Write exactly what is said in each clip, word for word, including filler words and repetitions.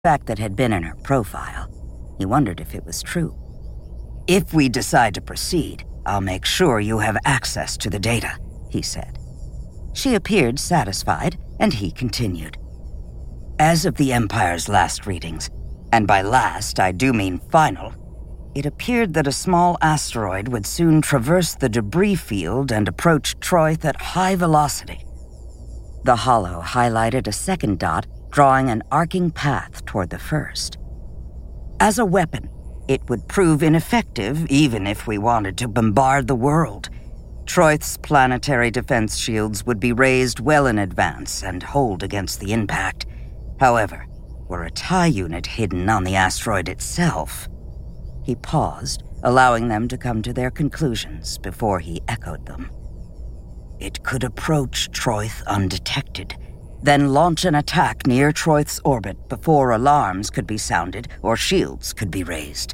fact that had been in her profile. He wondered if it was true. "If we decide to proceed, I'll make sure you have access to the data," he said. She appeared satisfied, and he continued. "As of the Empire's last readings, and by last I do mean final, it appeared that a small asteroid would soon traverse the debris field and approach Troith at high velocity." The holo highlighted a second dot, drawing an arcing path toward the first. "As a weapon, it would prove ineffective even if we wanted to bombard the world. Troith's planetary defense shields would be raised well in advance and hold against the impact. However, were a TIE unit hidden on the asteroid itself..." He paused, allowing them to come to their conclusions before he echoed them. "It could approach Troith undetected, then launch an attack near Troith's orbit before alarms could be sounded or shields could be raised."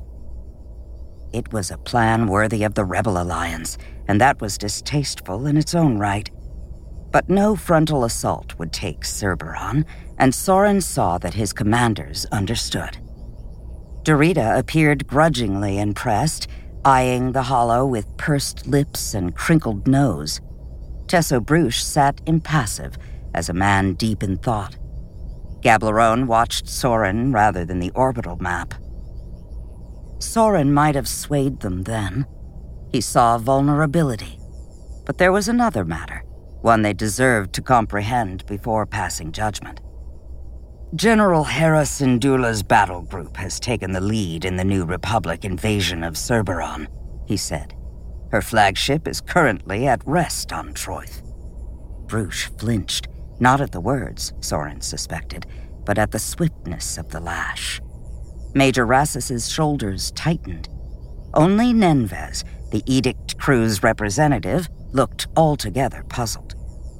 It was a plan worthy of the Rebel Alliance, and that was distasteful in its own right. But no frontal assault would take Cerberon, and Soren saw that his commanders understood. Dorita appeared grudgingly impressed, eyeing the holo with pursed lips and crinkled nose. Tesso Bruche sat impassive, as a man deep in thought. Gablerone watched Soren rather than the orbital map. Soren might have swayed them then. He saw vulnerability. But there was another matter, one they deserved to comprehend before passing judgment. "General Hera Syndulla's battle group has taken the lead in the New Republic invasion of Cerberon," he said. "Her flagship is currently at rest on Troith." Bruche flinched, not at the words, Soren suspected, but at the swiftness of the lash. Major Rassis's shoulders tightened. Only Nenvez, the Edict crew's representative, looked altogether puzzled.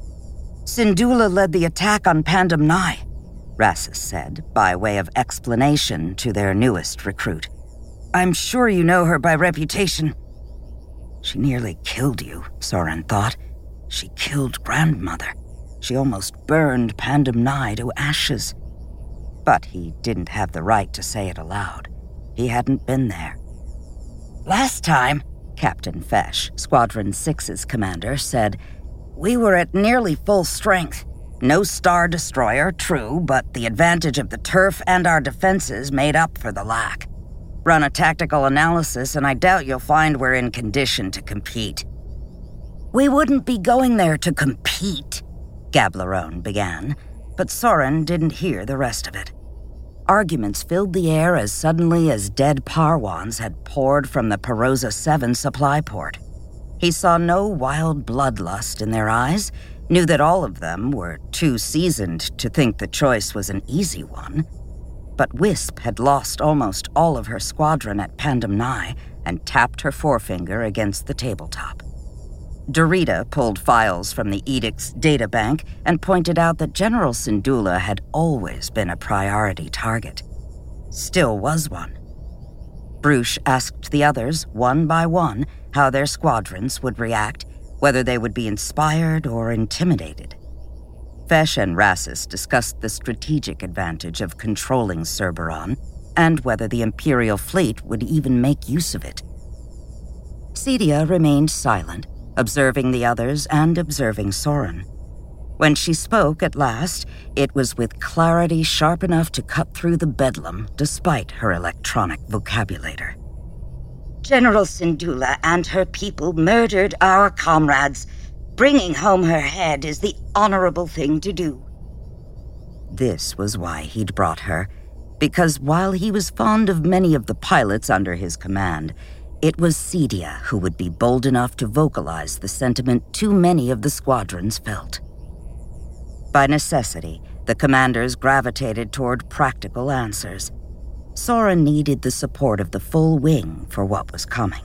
"Syndulla led the attack on Pandem Nye," Rassis said, by way of explanation to their newest recruit. "I'm sure you know her by reputation." "She nearly killed you," Soren thought. "She killed Grandmother. She almost burned Pandem Nye to ashes." But he didn't have the right to say it aloud. He hadn't been there. "Last time," Captain Fesh, Squadron six's commander, said, "we were at nearly full strength. No Star Destroyer, true, but the advantage of the turf and our defenses made up for the lack. Run a tactical analysis, and I doubt you'll find we're in condition to compete." "We wouldn't be going there to compete," Gablerone began, but Soren didn't hear the rest of it. Arguments filled the air as suddenly as dead Parwans had poured from the Perosa seven supply port. He saw no wild bloodlust in their eyes, knew that all of them were too seasoned to think the choice was an easy one. But Wisp had lost almost all of her squadron at Pandem Nye and tapped her forefinger against the tabletop. Dorita pulled files from the Edict's databank and pointed out that General Syndulla had always been a priority target. Still was one. Bruche asked the others, one by one, how their squadrons would react, whether they would be inspired or intimidated. Fesh and Rassis discussed the strategic advantage of controlling Cerberon, and whether the Imperial fleet would even make use of it. Cedia remained silent, observing the others and observing Soren. When she spoke at last, it was with clarity sharp enough to cut through the bedlam despite her electronic vocabulator. "General Syndulla and her people murdered our comrades. Bringing home her head is the honorable thing to do." This was why he'd brought her, because while he was fond of many of the pilots under his command, it was Cedia who would be bold enough to vocalize the sentiment too many of the squadrons felt. By necessity, the commanders gravitated toward practical answers. Soren needed the support of the full wing for what was coming.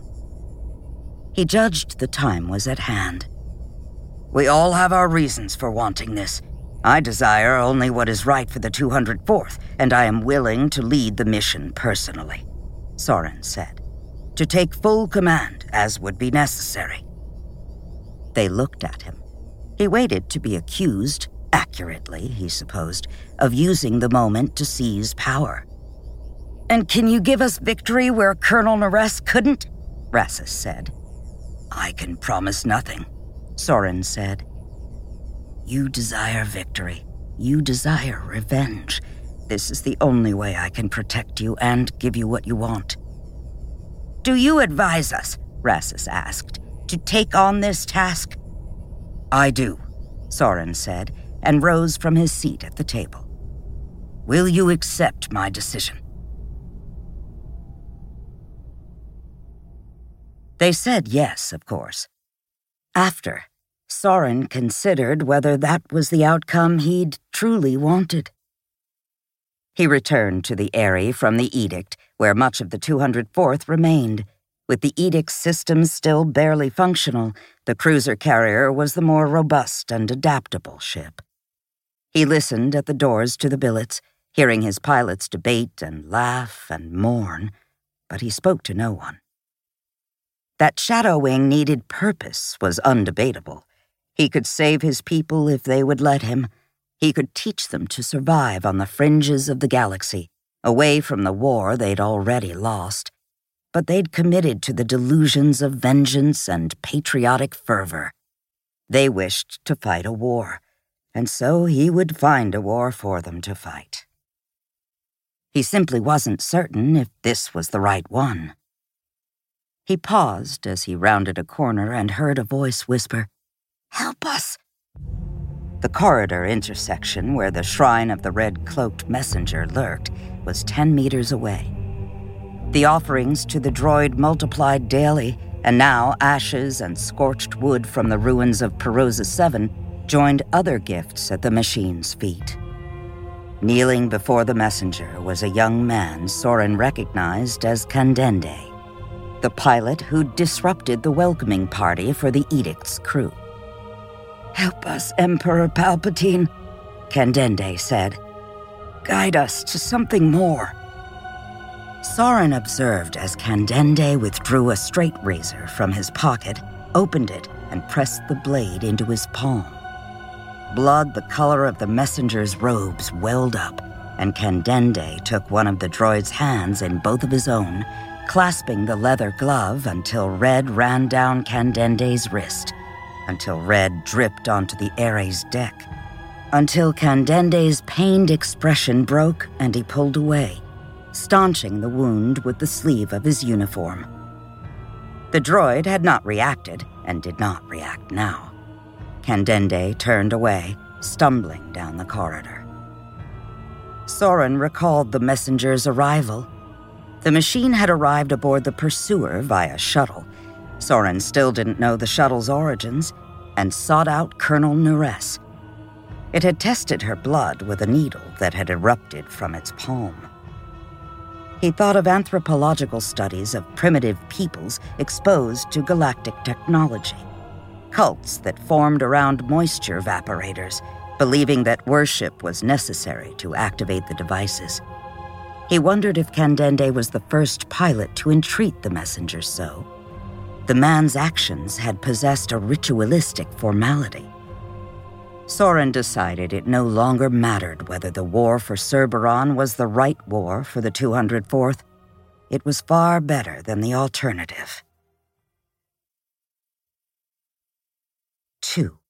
He judged the time was at hand. "We all have our reasons for wanting this. I desire only what is right for the two hundred fourth, and I am willing to lead the mission personally," Soren said. "To take full command, as would be necessary." They looked at him. He waited to be accused, accurately, he supposed, of using the moment to seize power. "And can you give us victory where Colonel Nares couldn't?" Rassus said. "I can promise nothing," Soren said. "You desire victory. You desire revenge. This is the only way I can protect you and give you what you want." "Do you advise us," Rassus asked, "to take on this task?" "I do," Soren said, and rose from his seat at the table. "Will you accept my decision?" They said yes, of course. After, Soren considered whether that was the outcome he'd truly wanted. He returned to the Eyrie from the Edict, where much of the two hundred fourth remained. With the Edict's systems still barely functional, the cruiser carrier was the more robust and adaptable ship. He listened at the doors to the billets, hearing his pilots debate and laugh and mourn, but he spoke to no one. That Shadow Wing needed purpose was undebatable. He could save his people if they would let him. He could teach them to survive on the fringes of the galaxy, away from the war they'd already lost. But they'd committed to the delusions of vengeance and patriotic fervor. They wished to fight a war, and so he would find a war for them to fight. He simply wasn't certain if this was the right one. He paused as he rounded a corner and heard a voice whisper, "Help us!" The corridor intersection where the shrine of the red-cloaked messenger lurked was ten meters away. The offerings to the droid multiplied daily, and now ashes and scorched wood from the ruins of Perosa seven joined other gifts at the machine's feet. Kneeling before the messenger was a young man Soren recognized as Candende, the pilot who'd disrupted the welcoming party for the Edict's crew. "Help us, Emperor Palpatine," Candende said. "Guide us to something more." Soren observed as Candende withdrew a straight razor from his pocket, opened it, and pressed the blade into his palm. Blood the color of the messenger's robes welled up, and Candende took one of the droid's hands in both of his own, clasping the leather glove until red ran down Candende's wrist, until red dripped onto the Eyrie's deck, until Candende's pained expression broke and he pulled away, staunching the wound with the sleeve of his uniform. The droid had not reacted and did not react now. Candende turned away, stumbling down the corridor. Soren recalled the messenger's arrival. The machine had arrived aboard the Pursuer via shuttle. Soren still didn't know the shuttle's origins, and sought out Colonel Nares. It had tested her blood with a needle that had erupted from its palm. He thought of anthropological studies of primitive peoples exposed to galactic technology, cults that formed around moisture evaporators, believing that worship was necessary to activate the devices. He wondered if Candende was the first pilot to entreat the messenger so. The man's actions had possessed a ritualistic formality. Soren decided it no longer mattered whether the war for Cerberon was the right war for the two hundred fourth. It was far better than the alternative. Two.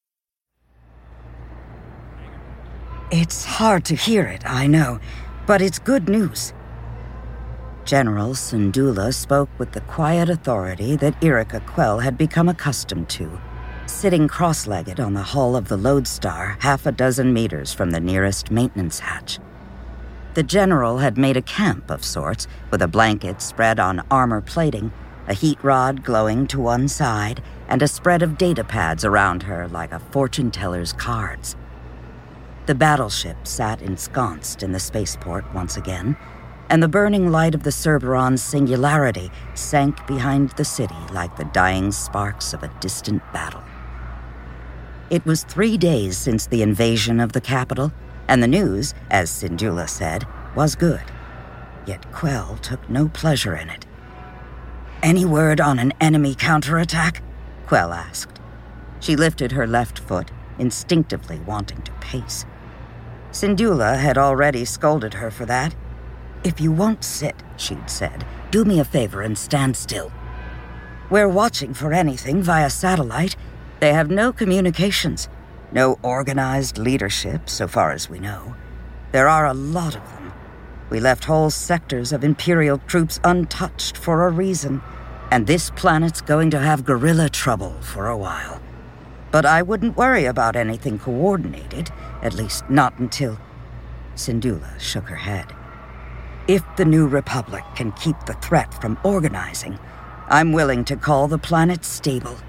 It's hard to hear it, I know, but it's good news. General Syndulla spoke with the quiet authority that Yrica Quell had become accustomed to, sitting cross-legged on the hull of the Lodestar half a dozen meters from the nearest maintenance hatch. The general had made a camp of sorts, with a blanket spread on armor plating, a heat rod glowing to one side, and a spread of data pads around her like a fortune-teller's cards. The battleship sat ensconced in the spaceport once again, and the burning light of the Cerberon's singularity sank behind the city like the dying sparks of a distant battle. It was three days since the invasion of the capital, and the news, as Syndulla said, was good. Yet Quell took no pleasure in it. "Any word on an enemy counterattack?" Quell asked. She lifted her left foot, instinctively wanting to pace. Syndulla had already scolded her for that. "If you won't sit," she'd said, "do me a favor and stand still. We're watching for anything via satellite. They have no communications, no organized leadership, so far as we know. There are a lot of them. We left whole sectors of Imperial troops untouched for a reason, and this planet's going to have guerrilla trouble for a while. But I wouldn't worry about anything coordinated, at least not until..." Syndulla shook her head. "If the New Republic can keep the threat from organizing, I'm willing to call the planet stable."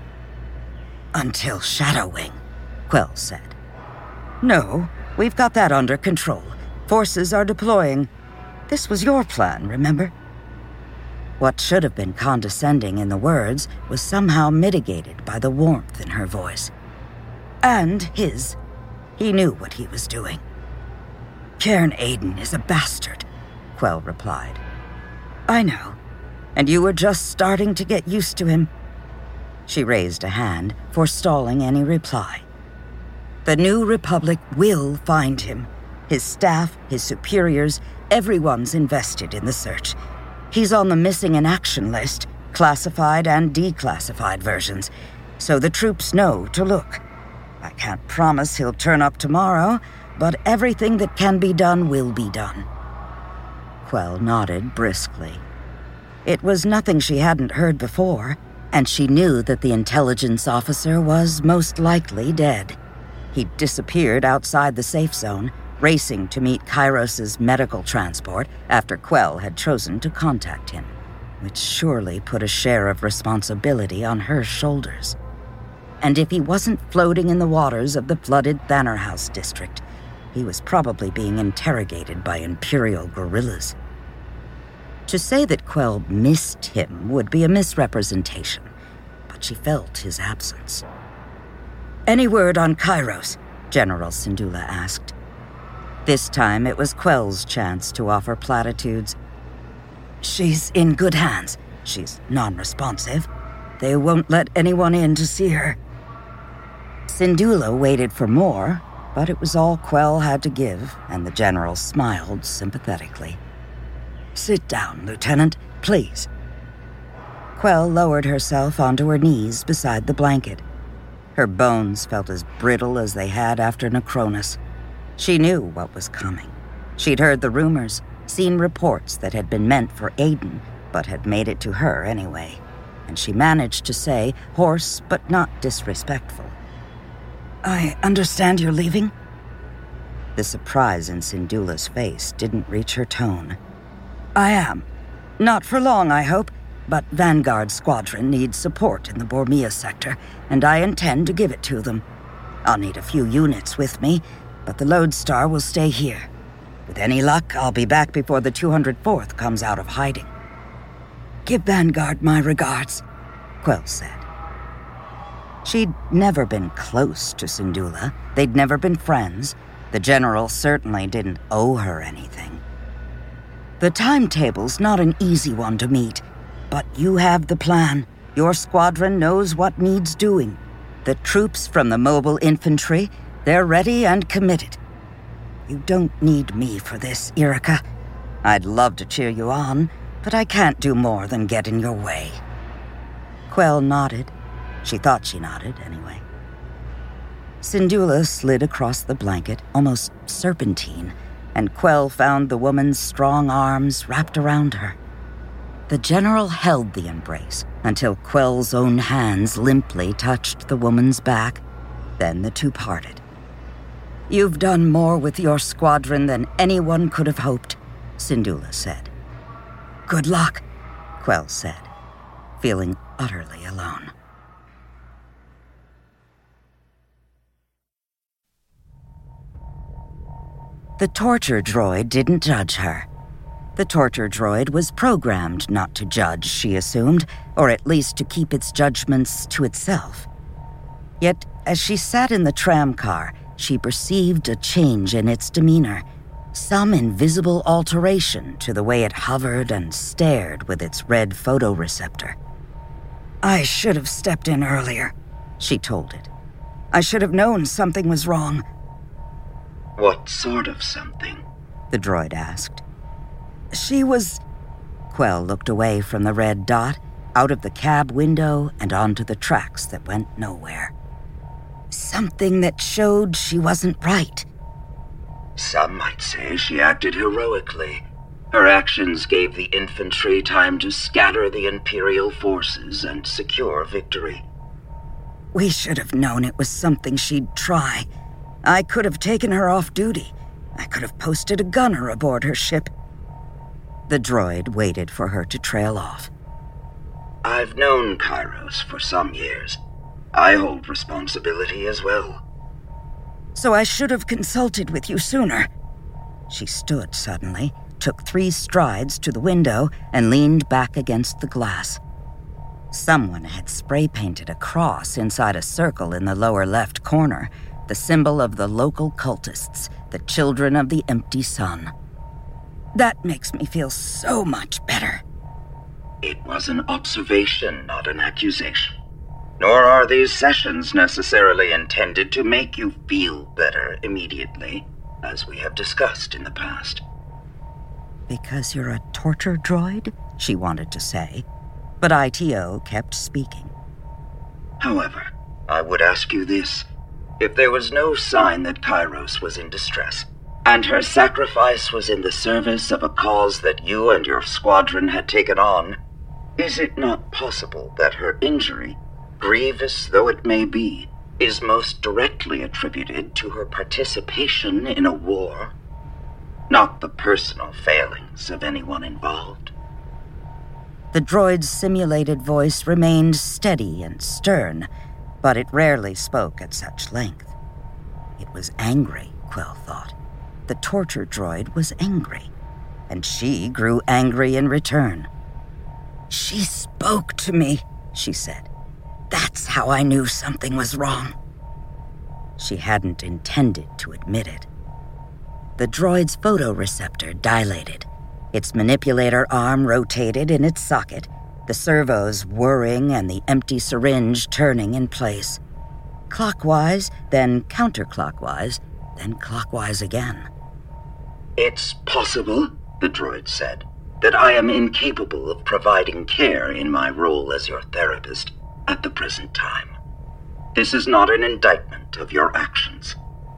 "Until Shadowwing," Quell said. "No, we've got that under control. Forces are deploying. This was your plan, remember?" What should have been condescending in the words was somehow mitigated by the warmth in her voice. "And his. He knew what he was doing." "Cairn Aiden is a bastard," Quell replied. "I know, and you were just starting to get used to him." She raised a hand, forestalling any reply. "The New Republic will find him. His staff, his superiors, everyone's invested in the search. He's on the missing in action list, classified and declassified versions, so the troops know to look. I can't promise he'll turn up tomorrow, but everything that can be done will be done." Quell nodded briskly. It was nothing she hadn't heard before, and she knew that the intelligence officer was most likely dead. He'd disappeared outside the safe zone, racing to meet Kairos' medical transport after Quell had chosen to contact him, which surely put a share of responsibility on her shoulders. And if he wasn't floating in the waters of the flooded Thanner House district, he was probably being interrogated by Imperial guerrillas. To say that Quell missed him would be a misrepresentation, but she felt his absence. "Any word on Kairos?" General Syndulla asked. This time it was Quell's chance to offer platitudes. "She's in good hands. She's non-responsive. They won't let anyone in to see her." Syndulla waited for more, but it was all Quell had to give, and the general smiled sympathetically. "Sit down, Lieutenant, please." Quell lowered herself onto her knees beside the blanket. Her bones felt as brittle as they had after Necronus. She knew what was coming. She'd heard the rumors, seen reports that had been meant for Aiden, but had made it to her anyway, and she managed to say, hoarse but not disrespectful, "I understand you're leaving?" The surprise in Syndulla's face didn't reach her tone. "I am. Not for long, I hope, but Vanguard Squadron needs support in the Bormia sector, and I intend to give it to them. I'll need a few units with me, but the Lodestar will stay here. With any luck, I'll be back before the two hundred fourth comes out of hiding." "Give Vanguard my regards," Quell said. She'd never been close to Syndulla. They'd never been friends. The general certainly didn't owe her anything. "The timetable's not an easy one to meet, but you have the plan. Your squadron knows what needs doing. The troops from the mobile infantry, they're ready and committed. You don't need me for this, Irika. I'd love to cheer you on, but I can't do more than get in your way." Quell nodded. She thought she nodded, anyway. Syndulla slid across the blanket, almost serpentine, and Quell found the woman's strong arms wrapped around her. The general held the embrace until Quell's own hands limply touched the woman's back. Then the two parted. "You've done more with your squadron than anyone could have hoped," Syndulla said. "Good luck," Quell said, feeling utterly alone. The torture droid didn't judge her. The torture droid was programmed not to judge, she assumed, or at least to keep its judgments to itself. Yet, as she sat in the tram car, she perceived a change in its demeanor, some invisible alteration to the way it hovered and stared with its red photoreceptor. "I should have stepped in earlier," she told it. I should have known something was wrong. What sort of something? The droid asked. She was... Quell looked away from the red dot, out of the cab window and onto the tracks that went nowhere. Something that showed she wasn't right. Some might say she acted heroically. Her actions gave the infantry time to scatter the Imperial forces and secure victory. We should have known it was something she'd try. I could have taken her off duty. I could have posted a gunner aboard her ship. The droid waited for her to trail off. I've known Kairos for some years. I hold responsibility as well. So I should have consulted with you sooner. She stood suddenly, took three strides to the window, and leaned back against the glass. Someone had spray-painted a cross inside a circle in the lower left corner, the symbol of the local cultists, the Children of the Empty Sun. That makes me feel so much better. It was an observation, not an accusation. Nor are these sessions necessarily intended to make you feel better immediately, as we have discussed in the past. Because you're a torture droid? She wanted to say, but I T O kept speaking. However, I would ask you this. If there was no sign that Kairos was in distress, and her sacrifice was in the service of a cause that you and your squadron had taken on, is it not possible that her injury, grievous though it may be, is most directly attributed to her participation in a war, not the personal failings of anyone involved? The droid's simulated voice remained steady and stern, but it rarely spoke at such length. It was angry, Quell thought. The torture droid was angry, and she grew angry in return. She spoke to me, she said. That's how I knew something was wrong. She hadn't intended to admit it. The droid's photoreceptor dilated. Its manipulator arm rotated in its socket, the servos whirring and the empty syringe turning in place. Clockwise, then counterclockwise, then clockwise again. It's possible, the droid said, that I am incapable of providing care in my role as your therapist at the present time. This is not an indictment of your actions.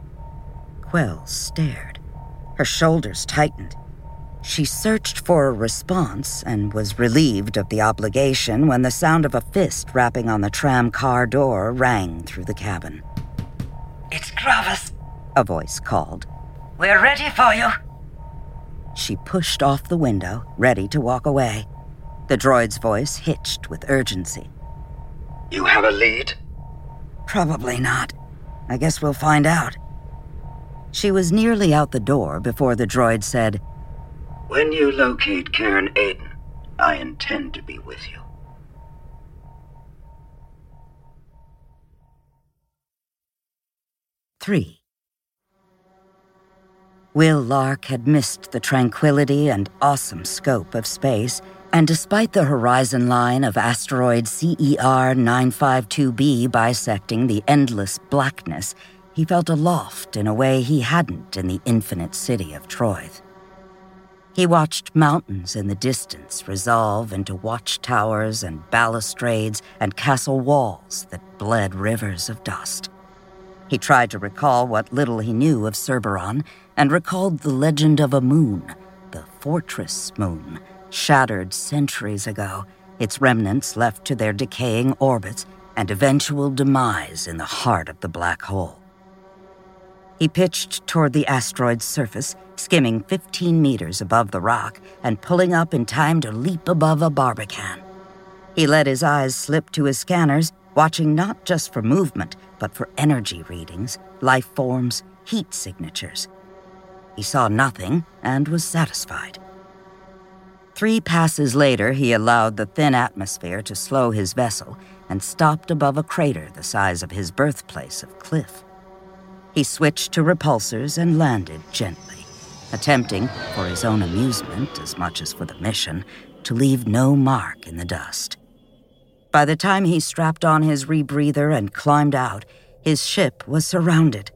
Quell stared. Her shoulders tightened. She searched for a response and was relieved of the obligation when the sound of a fist rapping on the tram car door rang through the cabin. It's Gravis, a voice called. We're ready for you. She pushed off the window, ready to walk away. The droid's voice hitched with urgency. You have a lead? Probably not. I guess we'll find out. She was nearly out the door before the droid said, When you locate Cairn Aiden, I intend to be with you. Three. Will Lark had missed the tranquility and awesome scope of space, and despite the horizon line of asteroid C E R nine five two b bisecting the endless blackness, he felt aloft in a way he hadn't in the infinite city of Troyth. He watched mountains in the distance resolve into watchtowers and balustrades and castle walls that bled rivers of dust. He tried to recall what little he knew of Cerberon and recalled the legend of a moon, the Fortress Moon, shattered centuries ago, its remnants left to their decaying orbits and eventual demise in the heart of the black hole. He pitched toward the asteroid's surface, skimming fifteen meters above the rock and pulling up in time to leap above a barbican. He let his eyes slip to his scanners, watching not just for movement, but for energy readings, life forms, heat signatures. He saw nothing and was satisfied. Three passes later, he allowed the thin atmosphere to slow his vessel and stopped above a crater the size of his birthplace of Cliff. He switched to repulsors and landed gently, attempting, for his own amusement as much as for the mission, to leave no mark in the dust. By the time he strapped on his rebreather and climbed out, His ship was surrounded.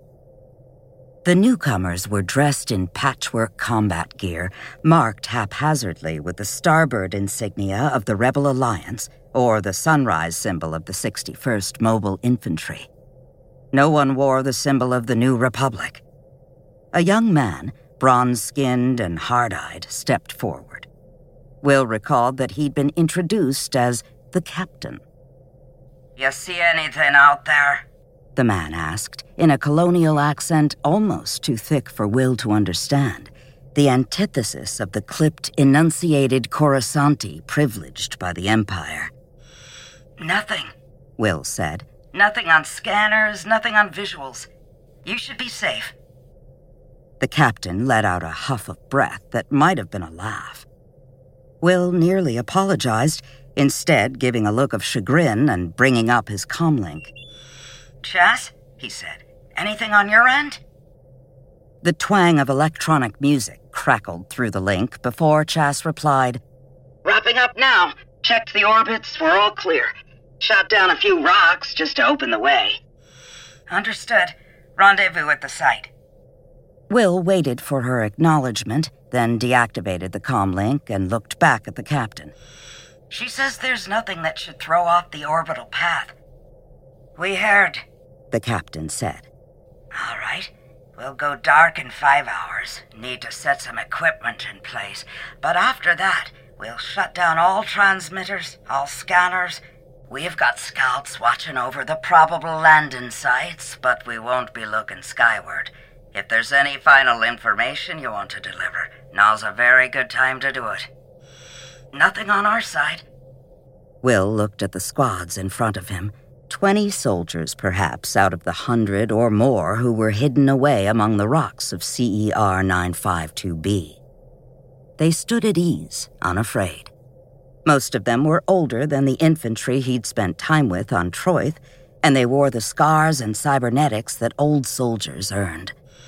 The newcomers were dressed in patchwork combat gear, marked haphazardly with the starboard insignia of the Rebel Alliance or the sunrise symbol of the sixty-first Mobile Infantry. No one wore the symbol of the New Republic. A young man, bronze-skinned and hard-eyed, stepped forward. Will recalled that he'd been introduced as the captain. You see anything out there? The man asked, in a colonial accent almost too thick for Will to understand, the antithesis of the clipped, enunciated Coruscanti privileged by the Empire. Nothing, Will said. Nothing on scanners, nothing on visuals. You should be safe. The captain let out a huff of breath that might have been a laugh. Will nearly apologized, instead giving a look of chagrin and bringing up his comlink. Chas, he said, anything on your end? The twang of electronic music crackled through the link before Chas replied, Wrapping up now. Checked the orbits, we're all clear. Shot down a few rocks just to open the way. Understood. Rendezvous at the site. Will waited for her acknowledgement, then deactivated the comlink and looked back at the captain. She says there's nothing that should throw off the orbital path. We heard, the captain said. All right. We'll go dark in five hours. Need to set some equipment in place. But after that, we'll shut down all transmitters, all scanners. We've got scouts watching over the probable landing sites, but we won't be looking skyward. If there's any final information you want to deliver, now's a very good time to do it. Nothing on our side. Will looked at the squads in front of him. Twenty soldiers, perhaps, out of the hundred or more who were hidden away among the rocks of C E R nine five two B. They stood at ease, unafraid. Most of them were older than the infantry he'd spent time with on Troith, and they wore the scars and cybernetics that old soldiers earned.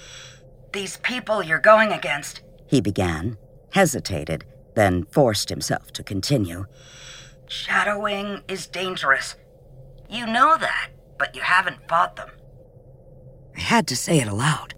These people you're going against, he began, hesitated, then forced himself to continue. Shadowwing is dangerous. You know that, but you haven't fought them. I had to say it aloud.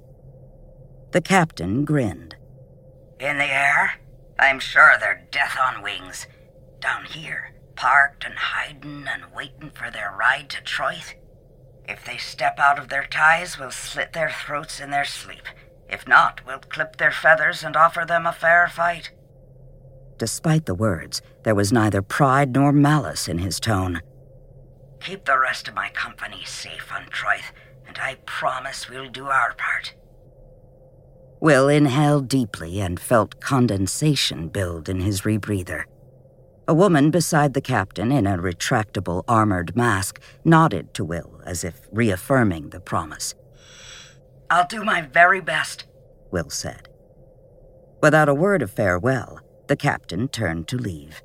The captain grinned. In the air, I'm sure they're death on wings. Down here, parked and hiding and waiting for their ride to Troith. If they step out of their ties, we'll slit their throats in their sleep. If not, we'll clip their feathers and offer them a fair fight. Despite the words, there was neither pride nor malice in his tone. Keep the rest of my company safe on Troith, and I promise we'll do our part. Will inhaled deeply and felt condensation build in his rebreather. A woman beside the captain in a retractable armored mask nodded to Will as if reaffirming the promise. I'll do my very best, Will said. Without a word of farewell, the captain turned to leave.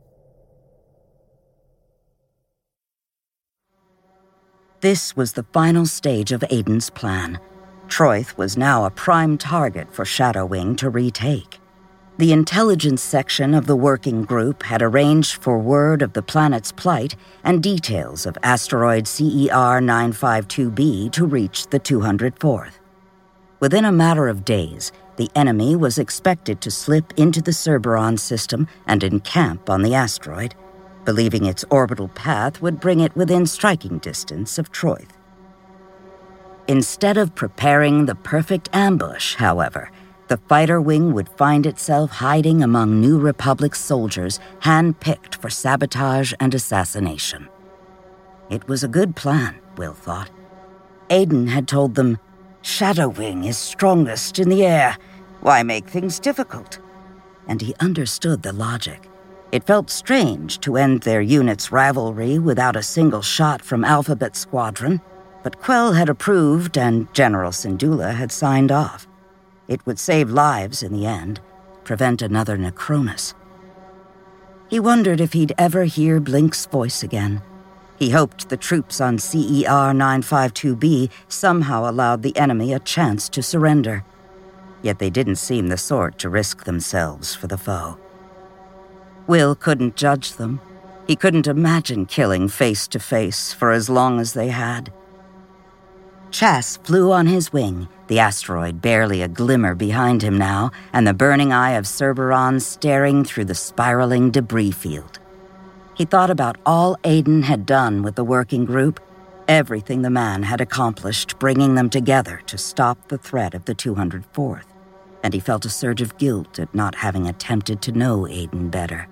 This was the final stage of Aiden's plan. Troith was now a prime target for Shadowwing to retake. The intelligence section of the working group had arranged for word of the planet's plight and details of asteroid C E R nine five two B to reach the two hundred fourth. Within a matter of days, the enemy was expected to slip into the Cerberon system and encamp on the asteroid, believing its orbital path would bring it within striking distance of Troith. Instead of preparing the perfect ambush, however, the fighter wing would find itself hiding among New Republic soldiers hand-picked for sabotage and assassination. It was a good plan, Will thought. Aiden had told them, Shadowwing is strongest in the air. Why make things difficult? And he understood the logic. It felt strange to end their unit's rivalry without a single shot from Alphabet Squadron, but Quell had approved and General Syndulla had signed off. It would save lives in the end, prevent another Necronus. He wondered if he'd ever hear Blink's voice again. He hoped the troops on C E R nine five two B somehow allowed the enemy a chance to surrender. Yet they didn't seem the sort to risk themselves for the foe. Will couldn't judge them. He couldn't imagine killing face to face for as long as they had. Chas flew on his wing, the asteroid barely a glimmer behind him now, and the burning eye of Cerberon staring through the spiraling debris field. He thought about all Aiden had done with the working group, everything the man had accomplished bringing them together to stop the threat of the two hundred fourth, and he felt a surge of guilt at not having attempted to know Aiden better.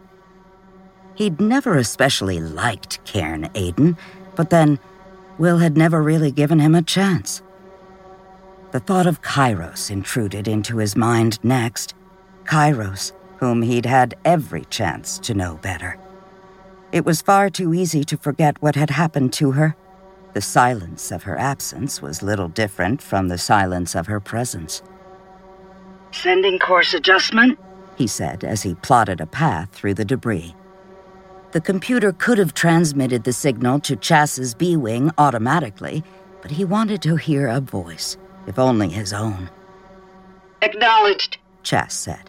He'd never especially liked Cairn Aiden, but then Will had never really given him a chance. The thought of Kairos intruded into his mind next. Kairos, whom he'd had every chance to know better. It was far too easy to forget what had happened to her. The silence of her absence was little different from the silence of her presence. Sending course adjustment, he said as he plotted a path through the debris. The computer could have transmitted the signal to Chas's B-wing automatically, but he wanted to hear a voice, if only his own. Acknowledged, Chas said.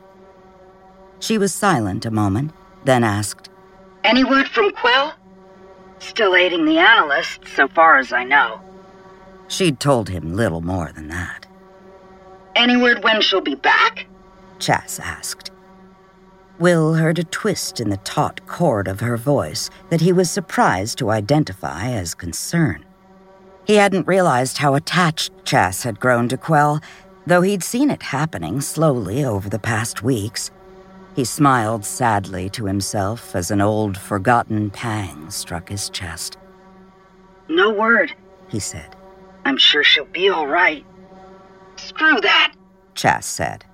She was silent a moment, then asked, Any word from Quill? Still aiding the analysts, so far as I know. She'd told him little more than that. Any word when she'll be back? Chas asked. Will heard a twist in the taut chord of her voice that he was surprised to identify as concern. He hadn't realized how attached Chas had grown to Quell, though he'd seen it happening slowly over the past weeks. He smiled sadly to himself as an old, forgotten pang struck his chest. No word, he said. I'm sure she'll be all right. Screw that, Chas said.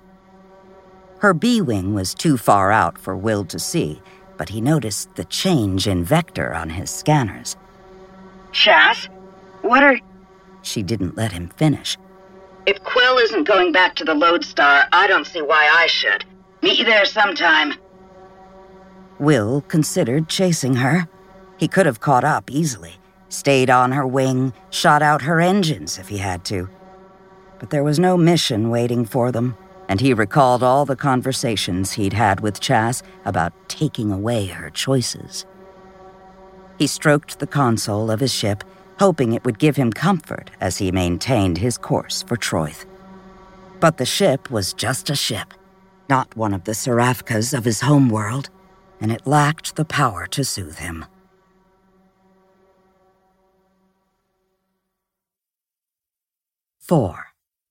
Her B-wing was too far out for Will to see, but he noticed the change in vector on his scanners. Chas, what are... She didn't let him finish. If Quill isn't going back to the Lodestar, I don't see why I should. Meet you there sometime. Will considered chasing her. He could have caught up easily, stayed on her wing, shot out her engines if he had to. But there was no mission waiting for them, and he recalled all the conversations he'd had with Chas about taking away her choices. He stroked the console of his ship, hoping it would give him comfort as he maintained his course for Troith. But the ship was just a ship, not one of the Serapkas of his homeworld, and it lacked the power to soothe him. Four.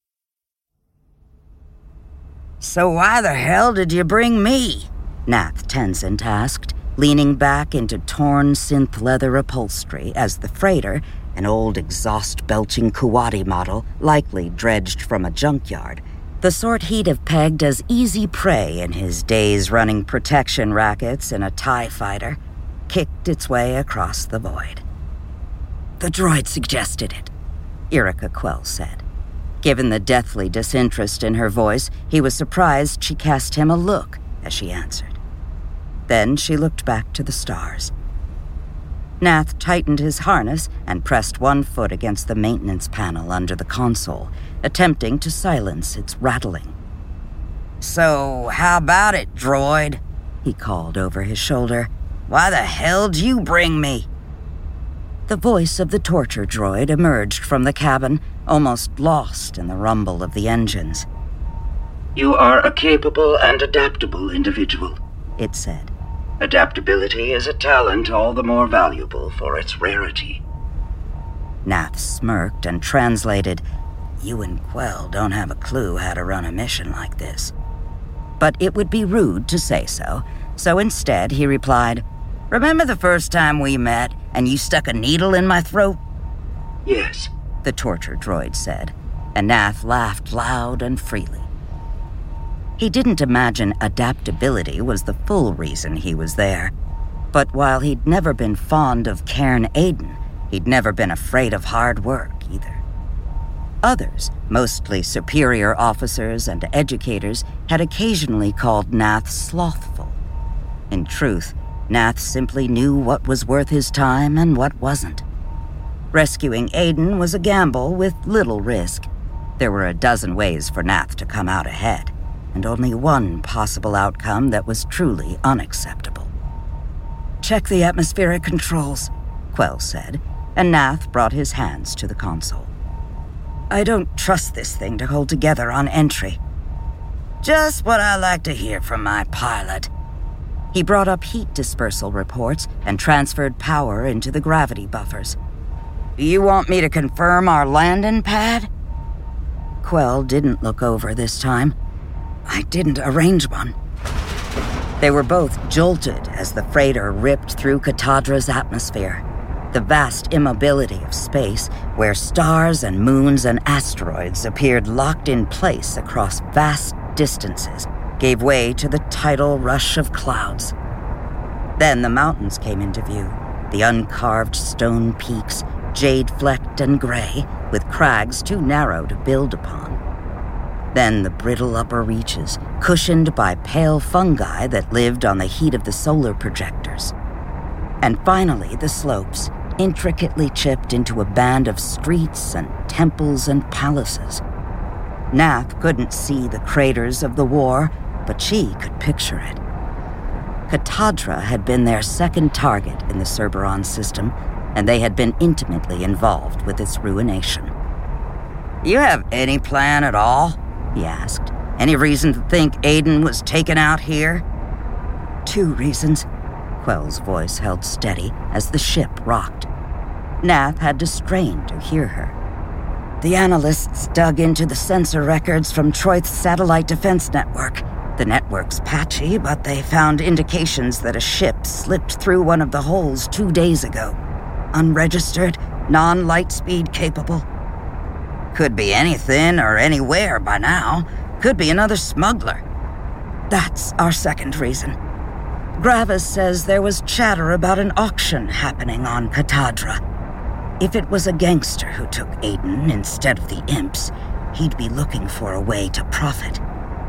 So why the hell did you bring me? Nath Tenzin asked, leaning back into torn synth leather upholstery as the freighter, an old exhaust-belching Kuwati model, likely dredged from a junkyard, the sort he'd have pegged as easy prey in his days running protection rackets in a TIE fighter, kicked its way across the void. The droid suggested it, Irika Quell said. Given the deathly disinterest in her voice, he was surprised she cast him a look as she answered. Then she looked back to the stars. Nath tightened his harness and pressed one foot against the maintenance panel under the console, attempting to silence its rattling. So, how about it, droid? He called over his shoulder. Why the hell did you bring me? The voice of the torture droid emerged from the cabin, almost lost in the rumble of the engines. You are a capable and adaptable individual, it said. Adaptability is a talent all the more valuable for its rarity. Nath smirked and translated, You and Quell don't have a clue how to run a mission like this. But it would be rude to say so, so instead he replied, Remember the first time we met and you stuck a needle in my throat? Yes, the torture droid said, and Nath laughed loud and freely. He didn't imagine adaptability was the full reason he was there, but while he'd never been fond of Cairn Aiden, he'd never been afraid of hard work either. Others, mostly superior officers and educators, had occasionally called Nath slothful. In truth, Nath simply knew what was worth his time and what wasn't. Rescuing Aiden was a gamble with little risk. There were a dozen ways for Nath to come out ahead, and only one possible outcome that was truly unacceptable. Check the atmospheric controls, Quell said, and Nath brought his hands to the console. I don't trust this thing to hold together on entry." "Just what I like to hear from my pilot." He brought up heat dispersal reports and transferred power into the gravity buffers. "Do you want me to confirm our landing pad?" Quell didn't look over this time. "I didn't arrange one." They were both jolted as the freighter ripped through Katadra's atmosphere. The vast immobility of space, where stars and moons and asteroids appeared locked in place across vast distances, gave way to the tidal rush of clouds. Then the mountains came into view, the uncarved stone peaks, jade-flecked and gray, with crags too narrow to build upon. Then the brittle upper reaches, cushioned by pale fungi that lived on the heat of the solar projectors. And finally the slopes, intricately chipped into a band of streets and temples and palaces. Nath couldn't see the craters of the war, but she could picture it. Katadra had been their second target in the Cerberon system, and they had been intimately involved with its ruination. "You have any plan at all?" he asked. "Any reason to think Aiden was taken out here?" "Two reasons." Quell's voice held steady as the ship rocked. Nath had to strain to hear her. "The analysts dug into the sensor records from Troith's satellite defense network. The network's patchy, but they found indications that a ship slipped through one of the holes two days ago. Unregistered, non-light-speed capable. Could be anything or anywhere by now. Could be another smuggler." "That's our second reason. Gravis says there was chatter about an auction happening on Katadra. If it was a gangster who took Aiden instead of the imps, he'd be looking for a way to profit."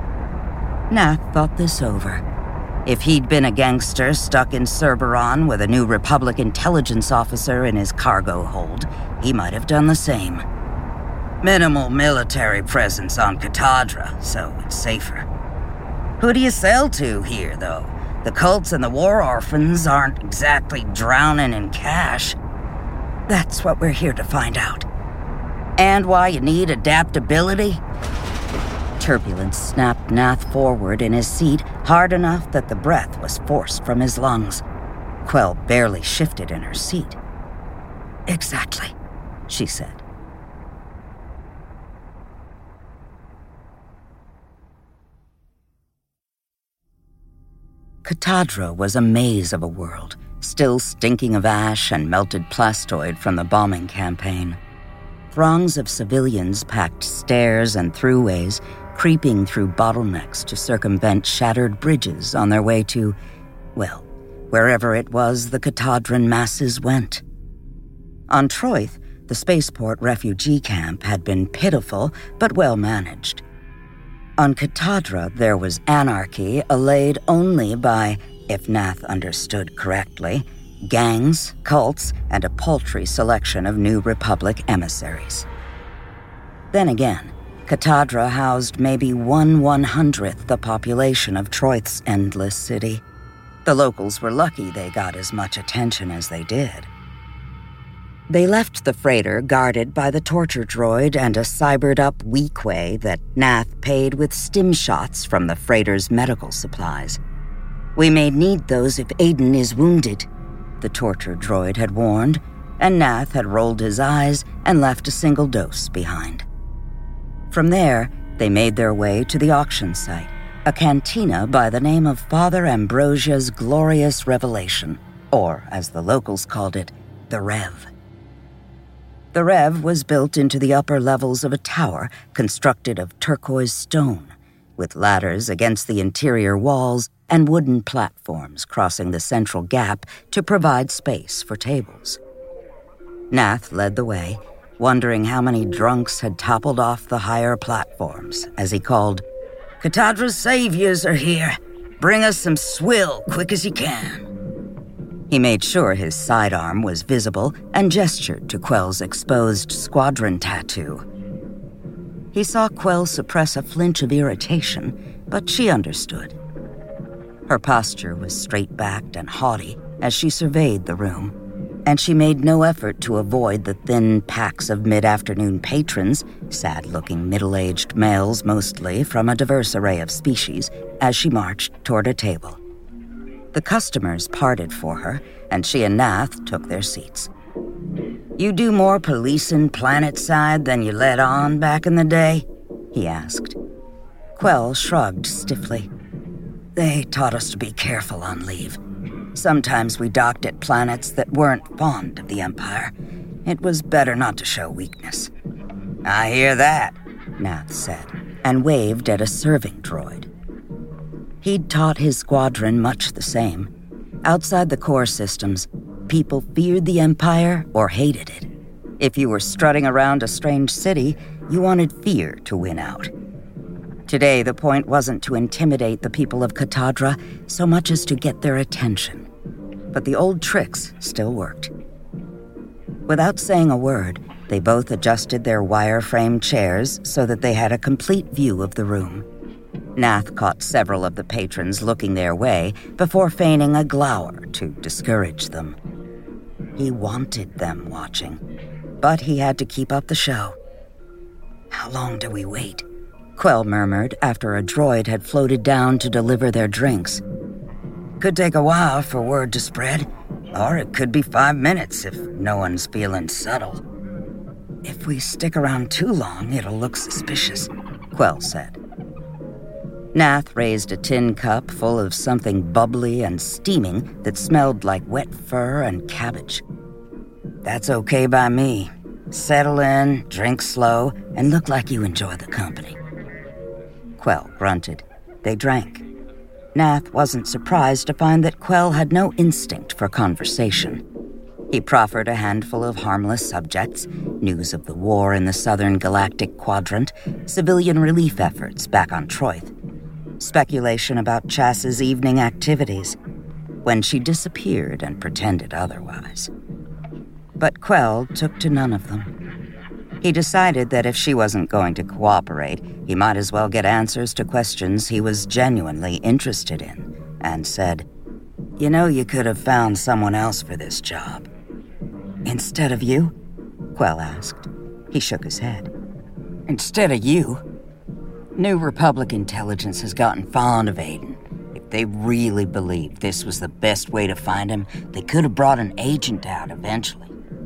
Nath thought this over. If he'd been a gangster stuck in Cerberon with a New Republic intelligence officer in his cargo hold, he might have done the same. Minimal military presence on Katadra, so it's safer. Who do you sell to here, though? The cults and the war orphans aren't exactly drowning in cash. That's what we're here to find out. And why you need adaptability? Turbulence snapped Nath forward in his seat hard enough that the breath was forced from his lungs. Quell barely shifted in her seat. "Exactly," she said. Katadra was a maze of a world, still stinking of ash and melted plastoid from the bombing campaign. Throngs of civilians packed stairs and throughways, creeping through bottlenecks to circumvent shattered bridges on their way to, well, wherever it was the Katadran masses went. On Troith, the spaceport refugee camp had been pitiful but well managed. On Katadra, there was anarchy allayed only by, if Nath understood correctly, gangs, cults, and a paltry selection of New Republic emissaries. Then again, Katadra housed maybe one one-hundredth the population of Troith's endless city. The locals were lucky they got as much attention as they did. They left the freighter guarded by the torture droid and a cybered-up Weequay that Nath paid with stim shots from the freighter's medical supplies. "We may need those if Aiden is wounded," the torture droid had warned, and Nath had rolled his eyes and left a single dose behind. From there, they made their way to the auction site, a cantina by the name of Father Ambrosia's Glorious Revelation, or, as the locals called it, the Rev. The Rev was built into the upper levels of a tower constructed of turquoise stone, with ladders against the interior walls and wooden platforms crossing the central gap to provide space for tables. Nath led the way, wondering how many drunks had toppled off the higher platforms as he called, "Katadra's saviors are here. Bring us some swill quick as you can." He made sure his sidearm was visible and gestured to Quell's exposed squadron tattoo. He saw Quell suppress a flinch of irritation, but she understood. Her posture was straight-backed and haughty as she surveyed the room, and she made no effort to avoid the thin packs of mid-afternoon patrons, sad-looking middle-aged males mostly from a diverse array of species, as she marched toward a table. The customers parted for her, and she and Nath took their seats. "You do more policing planetside than you let on back in the day?" he asked. Quell shrugged stiffly. "They taught us to be careful on leave. Sometimes we docked at planets that weren't fond of the Empire. It was better not to show weakness." "I hear that," Nath said, and waved at a serving droid. He'd taught his squadron much the same. Outside the core systems, people feared the Empire or hated it. If you were strutting around a strange city, you wanted fear to win out. Today, the point wasn't to intimidate the people of Katadra so much as to get their attention. But the old tricks still worked. Without saying a word, they both adjusted their wire-frame chairs so that they had a complete view of the room. Nath caught several of the patrons looking their way before feigning a glower to discourage them. He wanted them watching, but he had to keep up the show. "How long do we wait?" Quell murmured after a droid had floated down to deliver their drinks. "Could take a while for word to spread, or it could be five minutes if no one's feeling subtle." "If we stick around too long, it'll look suspicious," Quell said. Nath raised a tin cup full of something bubbly and steaming that smelled like wet fur and cabbage. "That's okay by me. Settle in, drink slow, and look like you enjoy the company." Quell grunted. They drank. Nath wasn't surprised to find that Quell had no instinct for conversation. He proffered a handful of harmless subjects, news of the war in the Southern Galactic Quadrant, civilian relief efforts back on Troith, speculation about Chass's evening activities, when she disappeared and pretended otherwise. But Quell took to none of them. He decided that if she wasn't going to cooperate, he might as well get answers to questions he was genuinely interested in, and said, "You know you could have found someone else for this job." "Instead of you?" Quell asked. He shook his head. "Instead of you? New Republic intelligence has gotten fond of Aiden. If they really believed this was the best way to find him, they could have brought an agent out eventually."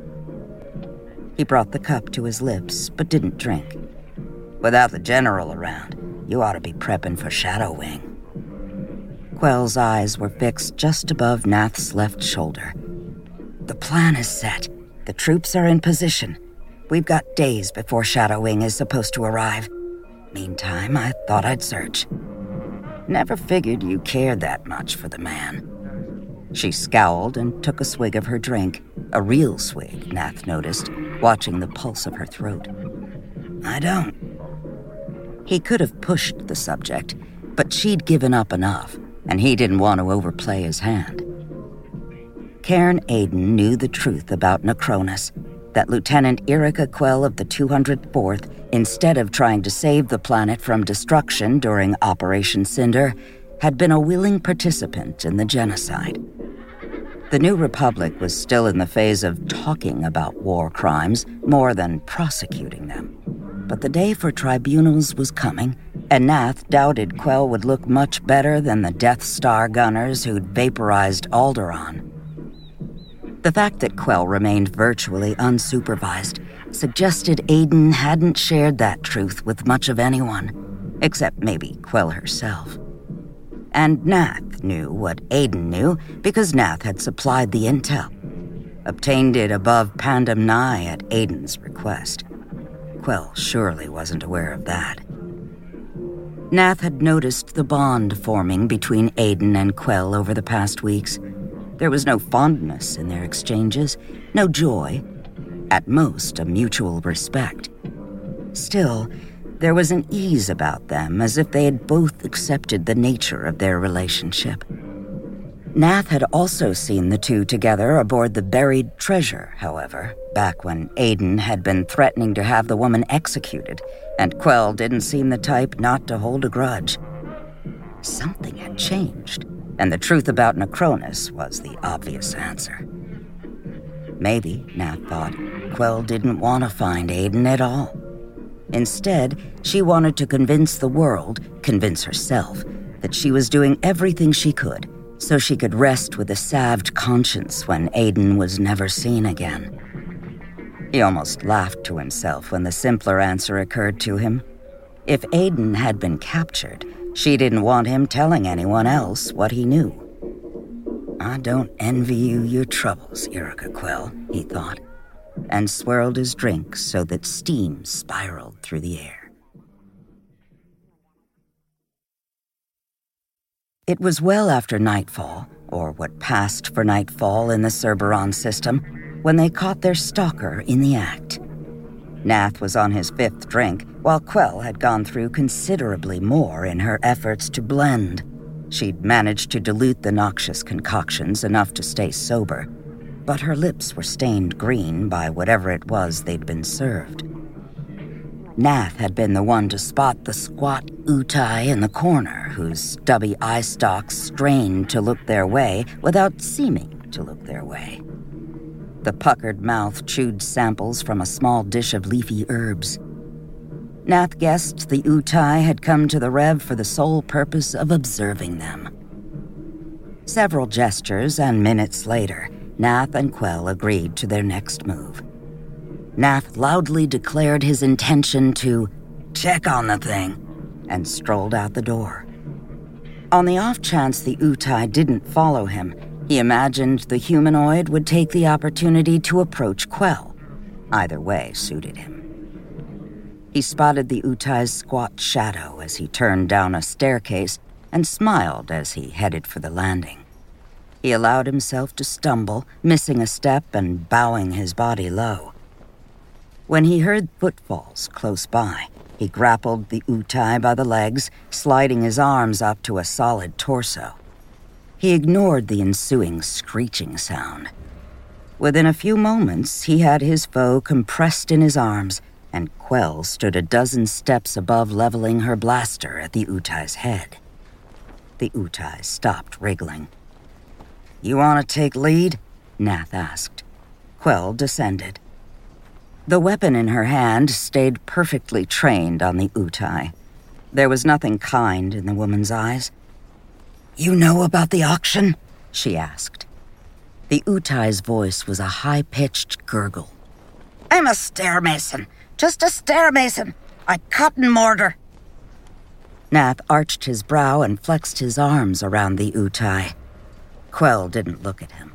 He brought the cup to his lips, but didn't drink. "Without the General around, you ought to be prepping for Shadow Wing." Quell's eyes were fixed just above Nath's left shoulder. "The plan is set. The troops are in position. We've got days before Shadow Wing is supposed to arrive. Meantime, I thought I'd search." "Never figured you cared that much for the man." She scowled and took a swig of her drink, a real swig, Nath noticed, watching the pulse of her throat. "I don't." He could have pushed the subject, but she'd given up enough, and he didn't want to overplay his hand. Cairn Aiden knew the truth about Necronus, that Lieutenant Erica Quell of the two hundred fourth, instead of trying to save the planet from destruction during Operation Cinder, had been a willing participant in the genocide. The New Republic was still in the phase of talking about war crimes more than prosecuting them. But the day for tribunals was coming, and Nath doubted Quell would look much better than the Death Star gunners who'd vaporized Alderaan. The fact that Quell remained virtually unsupervised suggested Aiden hadn't shared that truth with much of anyone, except maybe Quell herself. And Nath knew what Aiden knew because Nath had supplied the intel, obtained it above Pandem Nye at Aiden's request. Quell surely wasn't aware of that. Nath had noticed the bond forming between Aiden and Quell over the past weeks. There was no fondness in their exchanges, no joy, at most a mutual respect. Still, there was an ease about them, as if they had both accepted the nature of their relationship. Nath had also seen the two together aboard the Buried Treasure, however, back when Aiden had been threatening to have the woman executed, and Quell didn't seem the type not to hold a grudge. Something had changed, and the truth about Necronus was the obvious answer. Maybe, Nat thought, Quell didn't want to find Aiden at all. Instead, she wanted to convince the world, convince herself, that she was doing everything she could so she could rest with a salved conscience when Aiden was never seen again. He almost laughed to himself when the simpler answer occurred to him. If Aiden had been captured, she didn't want him telling anyone else what he knew. I don't envy you your troubles, Erica Quell, he thought, and swirled his drink so that steam spiraled through the air. It was well after nightfall, or what passed for nightfall in the Cerberon system, when they caught their stalker in the act. Nath was on his fifth drink, while Quell had gone through considerably more in her efforts to blend. She'd managed to dilute the noxious concoctions enough to stay sober, but her lips were stained green by whatever it was they'd been served. Nath had been the one to spot the squat Utai in the corner, whose stubby eye stalks strained to look their way without seeming to look their way. The puckered mouth chewed samples from a small dish of leafy herbs. Nath guessed the Utai had come to the Rev for the sole purpose of observing them. Several gestures and minutes later, Nath and Quell agreed to their next move. Nath loudly declared his intention to check on the thing and strolled out the door. On the off chance the Utai didn't follow him, he imagined the humanoid would take the opportunity to approach Quell. Either way suited him. He spotted the Utai's squat shadow as he turned down a staircase and smiled as he headed for the landing. He allowed himself to stumble, missing a step and bowing his body low. When he heard footfalls close by, he grappled the Utai by the legs, sliding his arms up to a solid torso. He ignored the ensuing screeching sound. Within a few moments, he had his foe compressed in his arms, and Quell stood a dozen steps above leveling her blaster at the Utai's head. The Utai stopped wriggling. "You want to take lead?" Nath asked. Quell descended. The weapon in her hand stayed perfectly trained on the Utai. There was nothing kind in the woman's eyes. "You know about the auction?" she asked. The Utai's voice was a high-pitched gurgle. "I'm a stairmason. Just a stairmason. I cut and mortar." Nath arched his brow and flexed his arms around the Utai. Quell didn't look at him.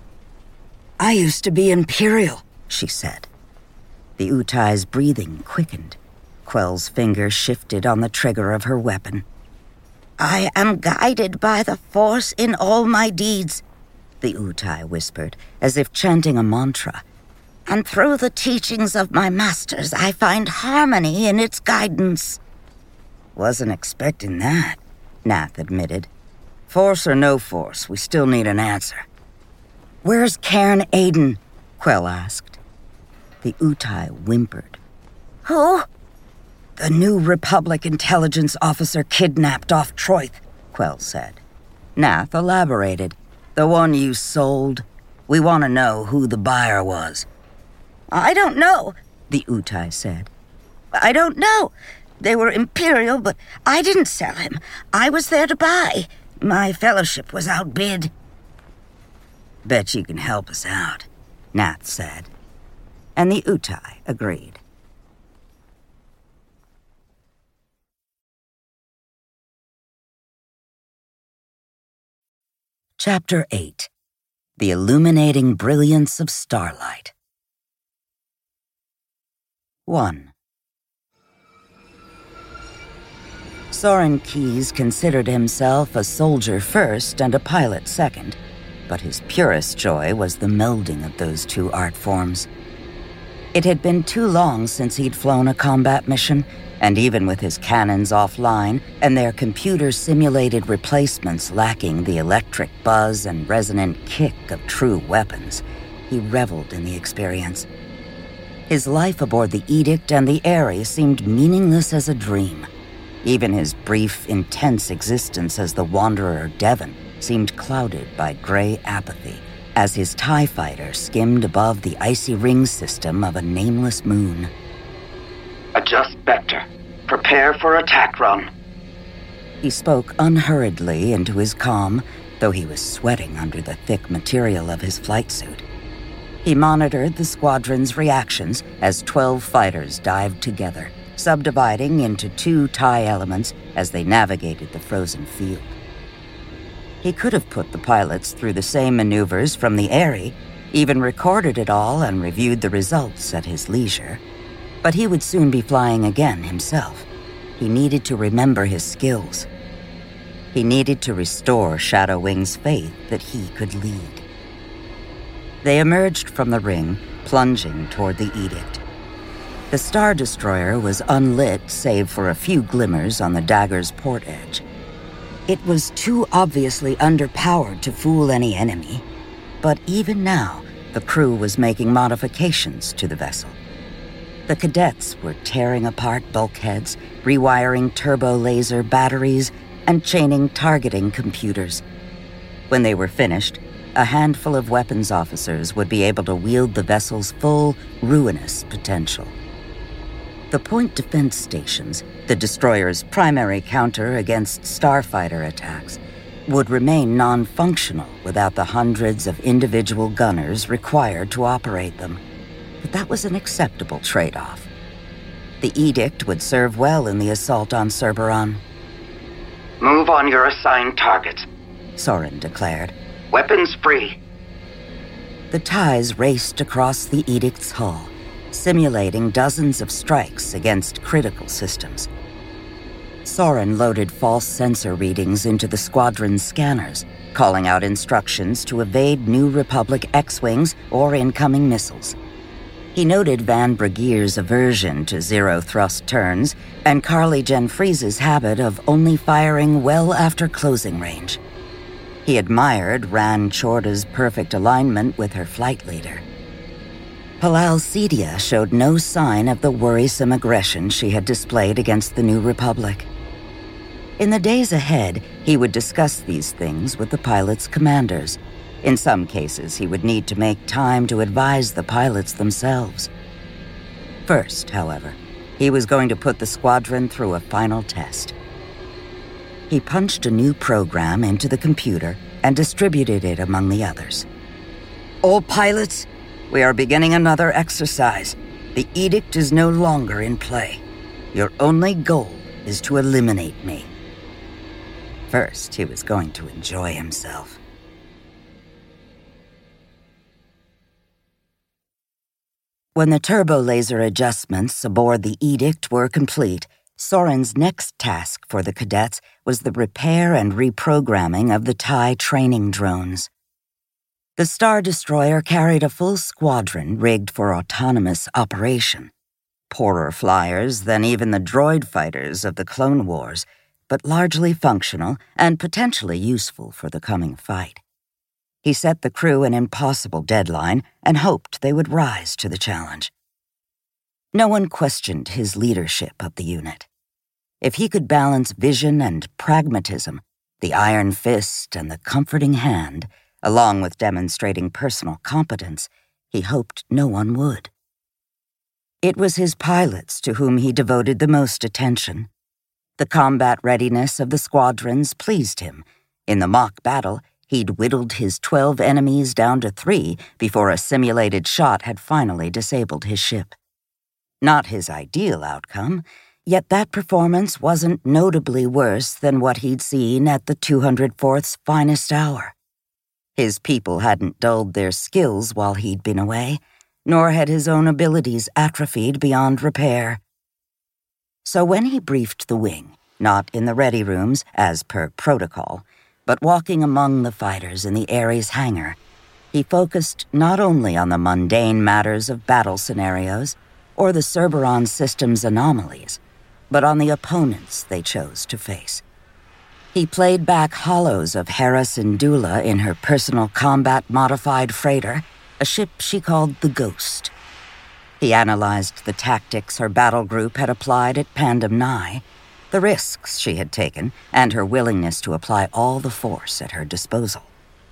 "I used to be Imperial," she said. The Utai's breathing quickened. Quell's finger shifted on the trigger of her weapon. "I am guided by the Force in all my deeds," the Utai whispered, as if chanting a mantra. "And through the teachings of my masters, I find harmony in its guidance." "Wasn't expecting that," Nath admitted. "Force or no force, we still need an answer." "Where's Cairn Aiden?" Quell asked. The Utai whimpered. "Who?" "The new Republic intelligence officer kidnapped off Troith," Quell said. Nath elaborated. "The one you sold. We want to know who the buyer was." "I don't know," the Utai said. "I don't know. They were Imperial, but I didn't sell him. I was there to buy. My fellowship was outbid." "Bet you can help us out," Nath said. And the Utai agreed. Chapter eight. The Illuminating Brilliance of Starlight. one. Soren Keyes considered himself a soldier first and a pilot second, but his purest joy was the melding of those two art forms. It had been too long since he'd flown a combat mission, and even with his cannons offline and their computer-simulated replacements lacking the electric buzz and resonant kick of true weapons, he reveled in the experience. His life aboard the Edict and the Aerie seemed meaningless as a dream. Even his brief, intense existence as the Wanderer Devon seemed clouded by gray apathy, as his TIE fighter skimmed above the icy ring system of a nameless moon. Adjust vector. Prepare for attack run. He spoke unhurriedly into his comm, though he was sweating under the thick material of his flight suit. He monitored the squadron's reactions as twelve fighters dived together, subdividing into two TIE elements as they navigated the frozen field. He could have put the pilots through the same maneuvers from the Eyrie, even recorded it all and reviewed the results at his leisure. But he would soon be flying again himself. He needed to remember his skills. He needed to restore Shadow Wing's faith that he could lead. They emerged from the ring, plunging toward the Edict. The Star Destroyer was unlit save for a few glimmers on the Dagger's port edge. It was too obviously underpowered to fool any enemy, but even now, the crew was making modifications to the vessel. The cadets were tearing apart bulkheads, rewiring turbo laser batteries, and chaining targeting computers. When they were finished, a handful of weapons officers would be able to wield the vessel's full, ruinous potential. The point defense stations, the destroyer's primary counter against starfighter attacks, would remain non-functional without the hundreds of individual gunners required to operate them. But that was an acceptable trade-off. The Edict would serve well in the assault on Cerberon. Move on your assigned targets, Soren declared. Weapons free. The TIEs raced across the Edict's hull, simulating dozens of strikes against critical systems. Soren loaded false sensor readings into the squadron's scanners, calling out instructions to evade New Republic X-Wings or incoming missiles. He noted Van Bragier's aversion to zero-thrust turns and Carly Jenfries's habit of only firing well after closing range. He admired Ran Chorda's perfect alignment with her flight leader. Palal Cedia showed no sign of the worrisome aggression she had displayed against the New Republic. In the days ahead, he would discuss these things with the pilots' commanders. In some cases, he would need to make time to advise the pilots themselves. First, however, he was going to put the squadron through a final test. He punched a new program into the computer and distributed it among the others. All pilots, we are beginning another exercise. The Edict is no longer in play. Your only goal is to eliminate me. First, he was going to enjoy himself. When the turbo laser adjustments aboard the Edict were complete, Soren's next task for the cadets was the repair and reprogramming of the TIE training drones. The Star Destroyer carried a full squadron rigged for autonomous operation. Poorer flyers than even the droid fighters of the Clone Wars, but largely functional and potentially useful for the coming fight. He set the crew an impossible deadline and hoped they would rise to the challenge. No one questioned his leadership of the unit. If he could balance vision and pragmatism, the iron fist and the comforting hand, along with demonstrating personal competence, he hoped no one would. It was his pilots to whom he devoted the most attention. The combat readiness of the squadrons pleased him. In the mock battle, he'd whittled his twelve enemies down to three before a simulated shot had finally disabled his ship. Not his ideal outcome, yet that performance wasn't notably worse than what he'd seen at the two hundred fourth's finest hour. His people hadn't dulled their skills while he'd been away, nor had his own abilities atrophied beyond repair. So when he briefed the wing, not in the ready rooms, as per protocol, but walking among the fighters in the Ares hangar, he focused not only on the mundane matters of battle scenarios or the Cerberon system's anomalies, but on the opponents they chose to face. He played back hollows of Hera Syndulla in her personal combat-modified freighter, a ship she called the Ghost. He analyzed the tactics her battle group had applied at Pandem Nye, the risks she had taken, and her willingness to apply all the force at her disposal.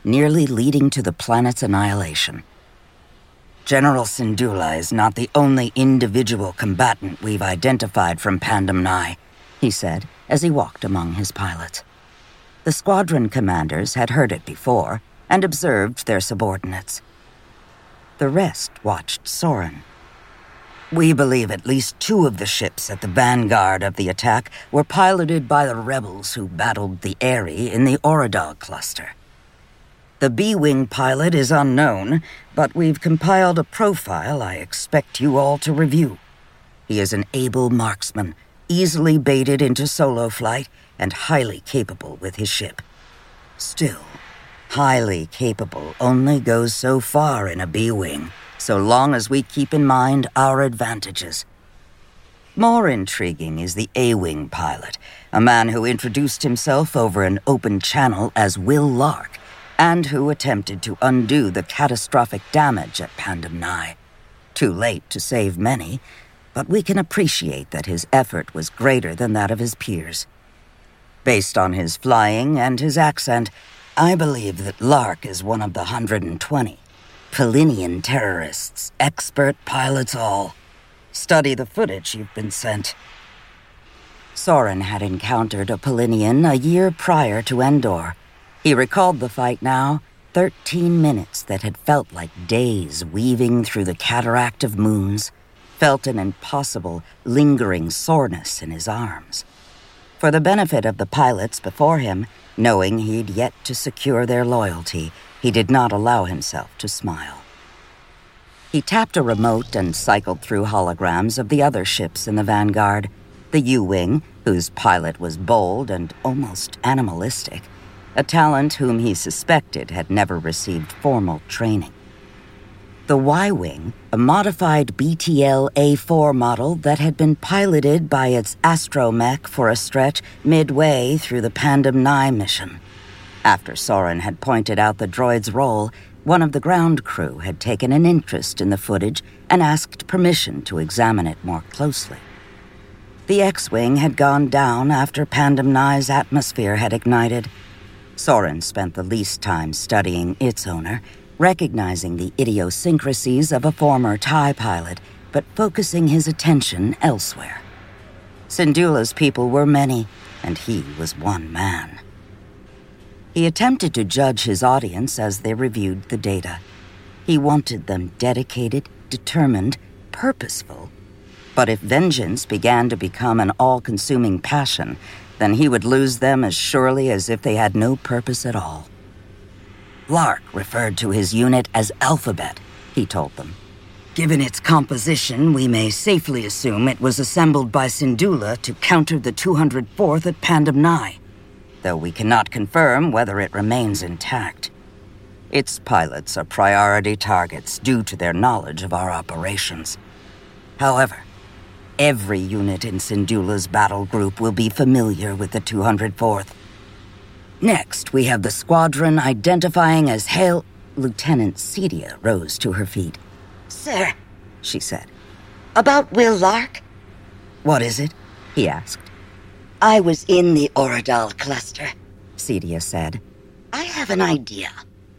nearly leading to the planet's annihilation. General Syndulla is not the only individual combatant we've identified from Pandem Nai, he said as he walked among his pilots. The squadron commanders had heard it before and observed their subordinates. The rest watched Soren. We believe at least two of the ships at the vanguard of the attack were piloted by the rebels who battled the Aerie in the Oradal cluster. The B-Wing pilot is unknown, but we've compiled a profile I expect you all to review. He is an able marksman, easily baited into solo flight, and highly capable with his ship. Still, highly capable only goes so far in a B-Wing, so long as we keep in mind our advantages. More intriguing is the A-Wing pilot, a man who introduced himself over an open channel as Will Lark, and who attempted to undo the catastrophic damage at Pandem Nai. Too late to save many, but we can appreciate that his effort was greater than that of his peers. Based on his flying and his accent, I believe that Lark is one of the one hundred twenty. Polinian terrorists, expert pilots all. Study the footage you've been sent. Soren had encountered a Polinian a year prior to Endor. He recalled the fight now, thirteen minutes that had felt like days weaving through the cataract of moons, felt an impossible, lingering soreness in his arms. For the benefit of the pilots before him, knowing he'd yet to secure their loyalty, he did not allow himself to smile. He tapped a remote and cycled through holograms of the other ships in the vanguard, the U-Wing, whose pilot was bold and almost animalistic, a talent whom he suspected had never received formal training. The Y-Wing, a modified B T L A four model that had been piloted by its astromech for a stretch midway through the Pandem Nai mission. After Soren had pointed out the droid's role, one of the ground crew had taken an interest in the footage and asked permission to examine it more closely. The X-Wing had gone down after Pandem Nai's atmosphere had ignited. Soren spent the least time studying its owner, recognizing the idiosyncrasies of a former TIE pilot, but focusing his attention elsewhere. Syndulla's people were many, and he was one man. He attempted to judge his audience as they reviewed the data. He wanted them dedicated, determined, purposeful. But if vengeance began to become an all-consuming passion, then he would lose them as surely as if they had no purpose at all. Lark referred to his unit as Alphabet, he told them. Given its composition, we may safely assume it was assembled by Syndulla to counter the two hundred fourth at Pandem Nai, though we cannot confirm whether it remains intact. Its pilots are priority targets due to their knowledge of our operations. However, every unit in Syndulla's battle group will be familiar with the two hundred fourth. Next, we have the squadron identifying as Hail... Lieutenant Cedia rose to her feet. Sir, she said. About Will Lark? What is it? He asked. I was in the Oradal cluster, Cedia said. I have an idea.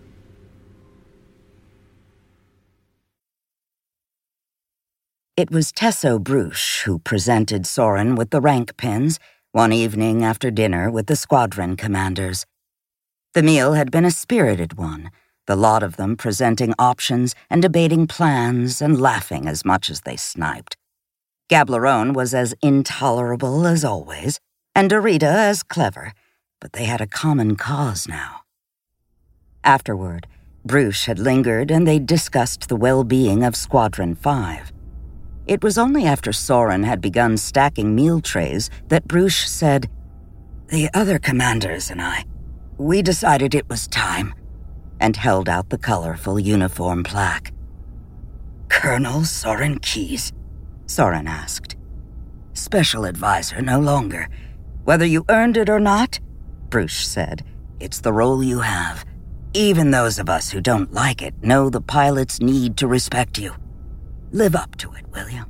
It was Tesso Bruche who presented Soren with the rank pins one evening after dinner with the squadron commanders. The meal had been a spirited one, the lot of them presenting options and debating plans and laughing as much as they sniped. Gablerone was as intolerable as always, and Dorita as clever, but they had a common cause now. Afterward, Bruche had lingered and they discussed the well-being of Squadron five. It was only after Soren had begun stacking meal trays that Bruche said, "The other commanders and I, we decided it was time," and held out the colorful uniform plaque. "Colonel Soren Keyes?" Soren asked. "Special advisor no longer. Whether you earned it or not," Bruche said, "it's the role you have. Even those of us who don't like it know the pilots need to respect you. Live up to it, will you?"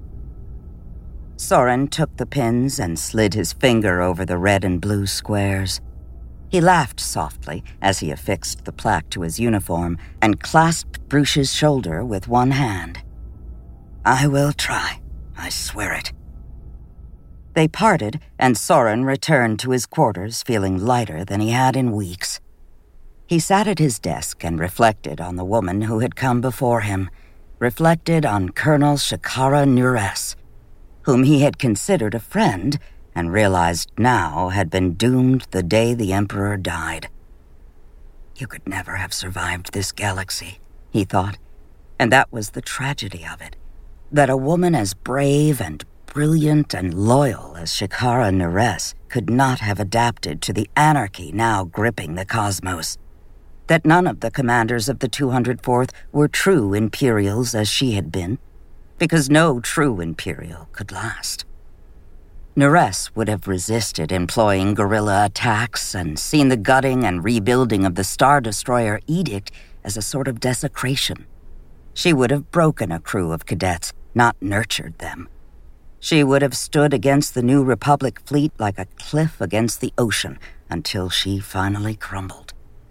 Soren took the pins and slid his finger over the red and blue squares. He laughed softly as he affixed the plaque to his uniform and clasped Bruce's shoulder with one hand. "I will try, I swear it." They parted, and Soren returned to his quarters feeling lighter than he had in weeks. He sat at his desk and reflected on the woman who had come before him, reflected on Colonel Shakara Nuress, whom he had considered a friend and realized now had been doomed the day the Emperor died. You could never have survived this galaxy, he thought, and that was the tragedy of it, that a woman as brave and brilliant and loyal as Shakara Nuress could not have adapted to the anarchy now gripping the cosmos, that none of the commanders of the two hundred fourth were true Imperials as she had been, because no true Imperial could last. Nuress would have resisted employing guerrilla attacks and seen the gutting and rebuilding of the Star Destroyer Edict as a sort of desecration. She would have broken a crew of cadets, not nurtured them. She would have stood against the New Republic fleet like a cliff against the ocean until she finally crumbled.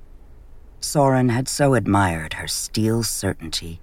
Soren had so admired her steel certainty.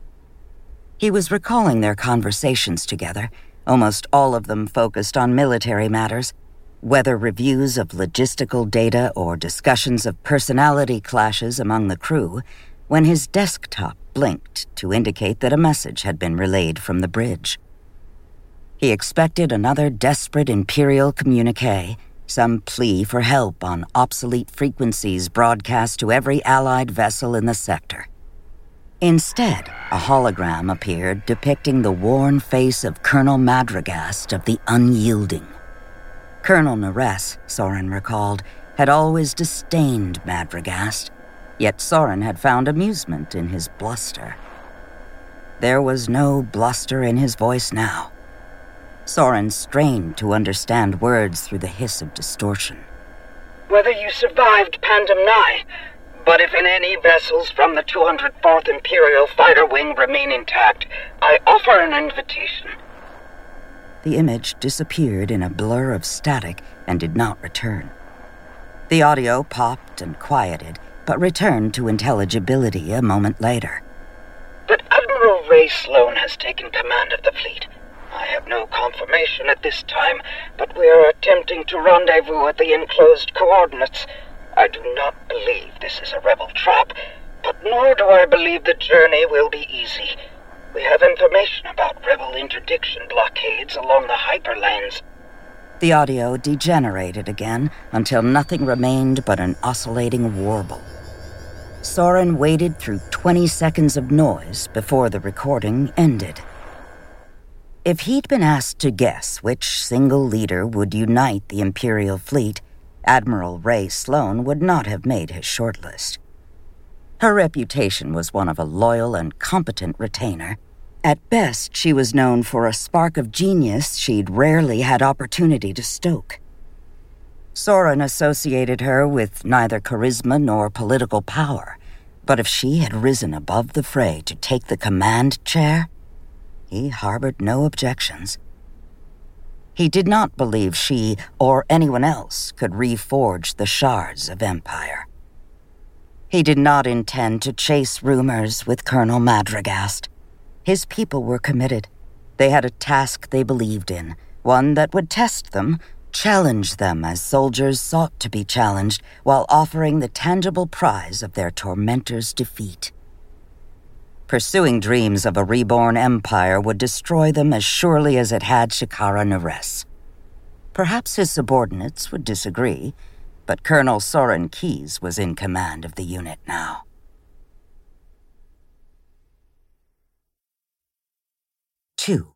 He was recalling their conversations together, almost all of them focused on military matters, whether reviews of logistical data or discussions of personality clashes among the crew, when his desktop blinked to indicate that a message had been relayed from the bridge. He expected another desperate Imperial communique, some plea for help on obsolete frequencies broadcast to every Allied vessel in the sector. Instead, a hologram appeared depicting the worn face of Colonel Madragast of the Unyielding. Colonel Nuress, Soren recalled, had always disdained Madragast, yet Soren had found amusement in his bluster. There was no bluster in his voice now. Soren strained to understand words through the hiss of distortion. "Whether you survived Pandem nine, but if in any vessels from the two hundred fourth Imperial Fighter Wing remain intact, I offer an invitation." The image disappeared in a blur of static and did not return. The audio popped and quieted, but returned to intelligibility a moment later. "That Admiral Ray Sloan has taken command of the fleet. I have no confirmation at this time, but we are attempting to rendezvous at the enclosed coordinates. I do not believe this is a rebel trap, but nor do I believe the journey will be easy. We have information about rebel interdiction blockades along the hyperlanes." The audio degenerated again until nothing remained but an oscillating warble. Soren waited through twenty seconds of noise before the recording ended. If he'd been asked to guess which single leader would unite the Imperial fleet, Admiral Ray Sloan would not have made his shortlist. Her reputation was one of a loyal and competent retainer. At best, she was known for a spark of genius she'd rarely had opportunity to stoke. Soren associated her with neither charisma nor political power, but if she had risen above the fray to take the command chair, he harbored no objections. He did not believe she or anyone else could reforge the shards of Empire. He did not intend to chase rumors with Colonel Madragast. His people were committed. They had a task they believed in, one that would test them, challenge them as soldiers sought to be challenged, while offering the tangible prize of their tormentors' defeat. Pursuing dreams of a reborn empire would destroy them as surely as it had Shakara Nuress. Perhaps his subordinates would disagree, but Colonel Soren Keyes was in command of the unit now. Two.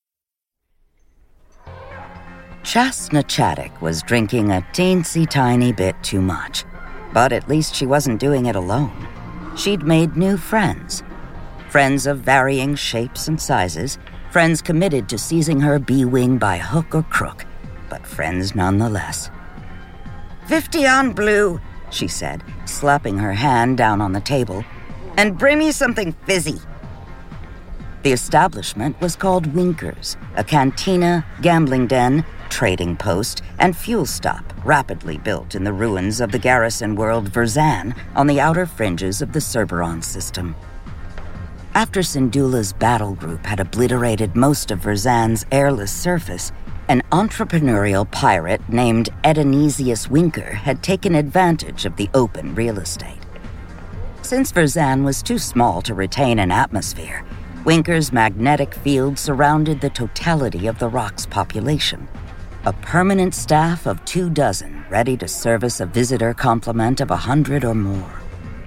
Chasna Chaddock was drinking a teensy-tiny bit too much, but at least she wasn't doing it alone. She'd made new friends. Friends of varying shapes and sizes, friends committed to seizing her B-wing by hook or crook, but friends nonetheless. Fifty on blue, she said, slapping her hand down on the table. And bring me something fizzy. The establishment was called Winkers, a cantina, gambling den, trading post and fuel stop rapidly built in the ruins of the garrison world Verzan on the outer fringes of the Cerberon system. After Syndulla's battle group had obliterated most of Verzan's airless surface, an entrepreneurial pirate named Edonesius Winker had taken advantage of the open real estate. Since Verzan was too small to retain an atmosphere, Winker's magnetic field surrounded the totality of the rock's population. A permanent staff of two dozen ready to service a visitor complement of a hundred or more.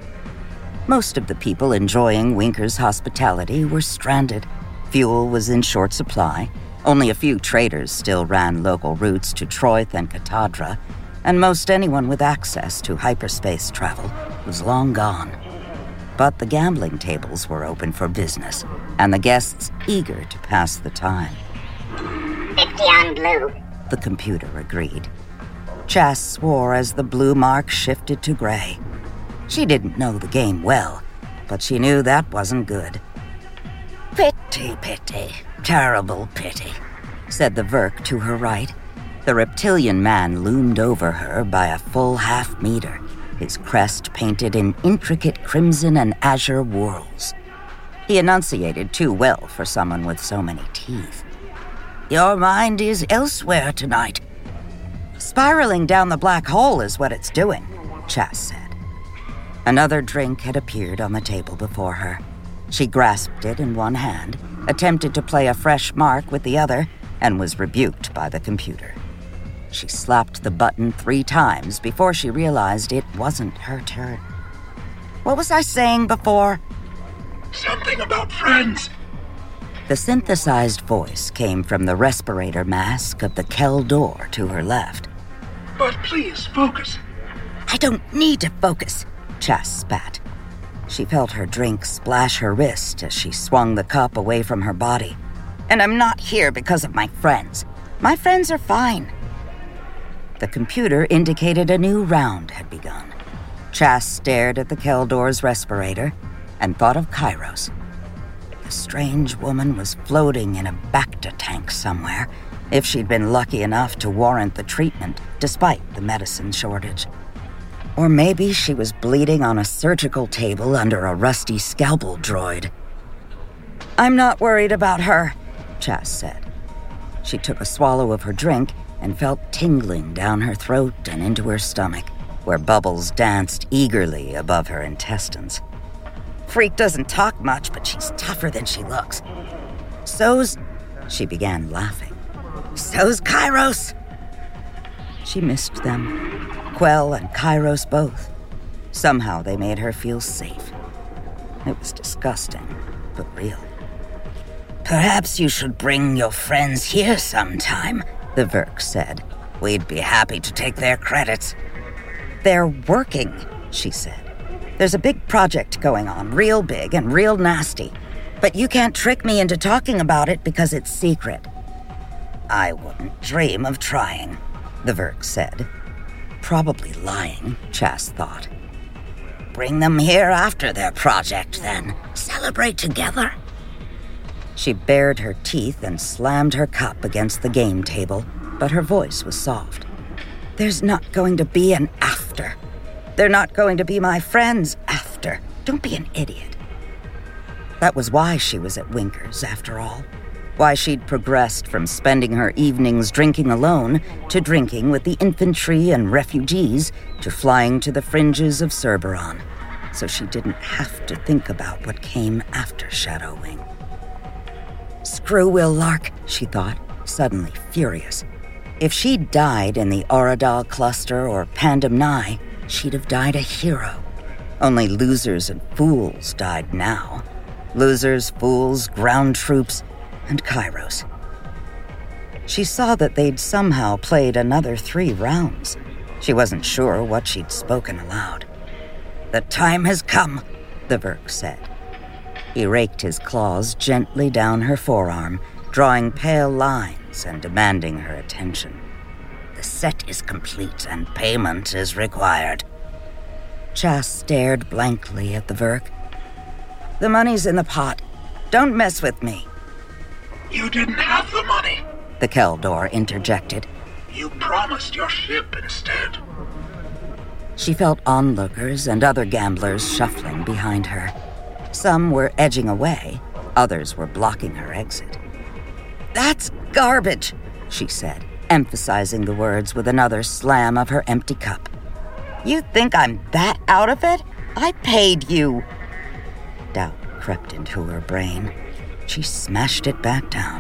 Most of the people enjoying Winker's hospitality were stranded. Fuel was in short supply. Only a few traders still ran local routes to Troith and Katadra, and most anyone with access to hyperspace travel was long gone. But the gambling tables were open for business, and the guests eager to pass the time. Fifty on blue, the computer agreed. Chas swore as the blue mark shifted to gray. She didn't know the game well, but she knew that wasn't good. Pity, pity, terrible pity, said the Verk to her right. The reptilian man loomed over her by a full half meter, his crest painted in intricate crimson and azure whorls. He enunciated too well for someone with so many teeth. Your mind is elsewhere tonight. Spiraling down the black hole is what it's doing, Chas said. Another drink had appeared on the table before her. She grasped it in one hand, attempted to play a fresh mark with the other, and was rebuked by the computer. She slapped the button three times before she realized it wasn't her turn. What was I saying before? Something about friends. The synthesized voice came from the respirator mask of the Keldor to her left. But please, focus. I don't need to focus, Chas spat. She felt her drink splash her wrist as she swung the cup away from her body. And I'm not here because of my friends. My friends are fine. The computer indicated a new round had begun. Chas stared at the Keldor's respirator and thought of Kairos. The strange woman was floating in a Bacta tank somewhere, if she'd been lucky enough to warrant the treatment, despite the medicine shortage. Or maybe she was bleeding on a surgical table under a rusty scalpel droid. I'm not worried about her, Chas said. She took a swallow of her drink and felt tingling down her throat and into her stomach, where bubbles danced eagerly above her intestines. Freak doesn't talk much, but she's tougher than she looks. So's... She began laughing. So's Kairos. She missed them. Quell and Kairos both. Somehow they made her feel safe. It was disgusting, but real. Perhaps you should bring your friends here sometime, the Verk said. We'd be happy to take their credits. They're working, she said. There's a big project going on, real big and real nasty. But you can't trick me into talking about it because it's secret. I wouldn't dream of trying, the Verk said. Probably lying, Chas thought. Bring them here after their project, then. Celebrate together. She bared her teeth and slammed her cup against the game table, but her voice was soft. There's not going to be an after. They're not going to be my friends after. Don't be an idiot. That was why she was at Winker's, after all. Why she'd progressed from spending her evenings drinking alone to drinking with the infantry and refugees to flying to the fringes of Cerberon, so she didn't have to think about what came after Shadow Wing. Screw Will Lark, she thought, suddenly furious. If she'd died in the Auradal cluster or Pandem Nye, she'd have died a hero. Only losers and fools died now. Losers, fools, ground troops, and Kairos. She saw that they'd somehow played another three rounds. She wasn't sure what she'd spoken aloud. The time has come, the Verk said. He raked his claws gently down her forearm, drawing pale lines and demanding her attention. The set is complete and payment is required. Chas stared blankly at the Verk. The money's in the pot. Don't mess with me. You didn't have the money, the Keldor interjected. You promised your ship instead. She felt onlookers and other gamblers shuffling behind her. Some were edging away, others were blocking her exit. "That's garbage," she said, emphasizing the words with another slam of her empty cup. "You think I'm that out of it? I paid you." Doubt crept into her brain. She smashed it back down.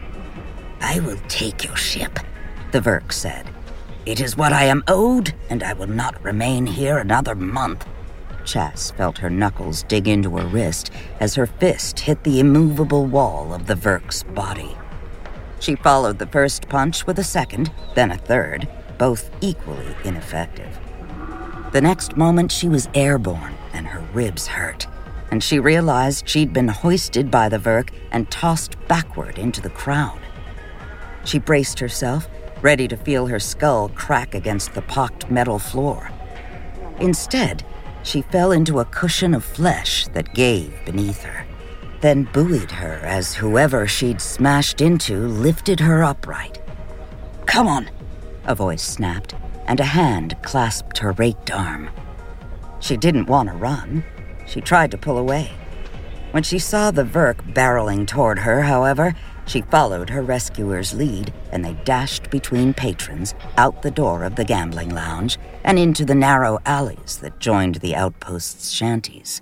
"I will take your ship," the Verk said. "It is what I am owed, and I will not remain here another month." Chas felt her knuckles dig into her wrist as her fist hit the immovable wall of the Verk's body. She followed the first punch with a second, then a third, both equally ineffective. The next moment she was airborne and her ribs hurt, and she realized she'd been hoisted by the Verk and tossed backward into the crowd. She braced herself, ready to feel her skull crack against the pocked metal floor. Instead, she fell into a cushion of flesh that gave beneath her, then buoyed her as whoever she'd smashed into lifted her upright. "Come on," a voice snapped, and a hand clasped her raked arm. She didn't want to run. She tried to pull away. When she saw the Verk barreling toward her, however, she followed her rescuer's lead, and they dashed between patrons, out the door of the gambling lounge, and into the narrow alleys that joined the outpost's shanties.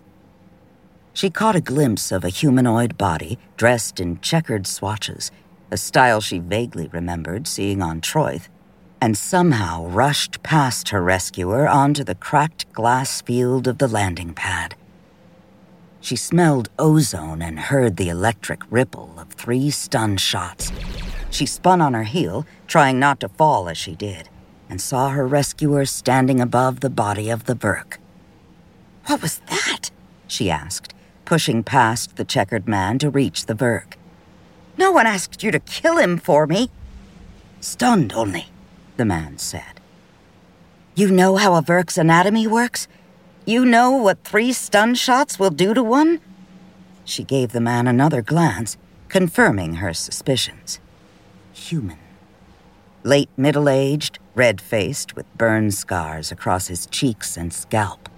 She caught a glimpse of a humanoid body dressed in checkered swatches, a style she vaguely remembered seeing on Troith, and somehow rushed past her rescuer onto the cracked glass field of the landing pad. She smelled ozone and heard the electric ripple of three stun shots. She spun on her heel, trying not to fall as she did, and saw her rescuer standing above the body of the Verk. "What was that?" she asked, pushing past the checkered man to reach the Verk. "No one asked you to kill him for me." "Stunned only," the man said. "You know how a Verk's anatomy works? You know what three stun shots will do to one?" She gave the man another glance, confirming her suspicions. Human. Late middle-aged, red-faced, with burn scars across his cheeks and scalp.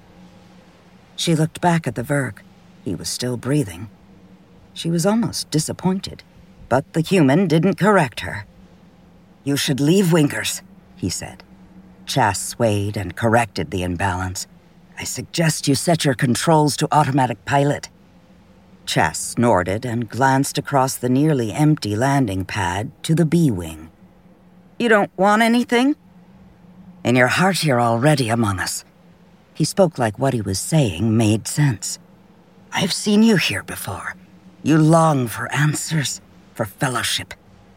She looked back at the Verk. He was still breathing. She was almost disappointed, but the human didn't correct her. "You should leave Winkers," he said. Chas swayed and corrected the imbalance. "I suggest you set your controls to automatic pilot." Chas snorted and glanced across the nearly empty landing pad to the B-wing. "You don't want anything?" "In your heart, you're already among us." He spoke like what he was saying made sense. "I've seen you here before. You long for answers, for fellowship."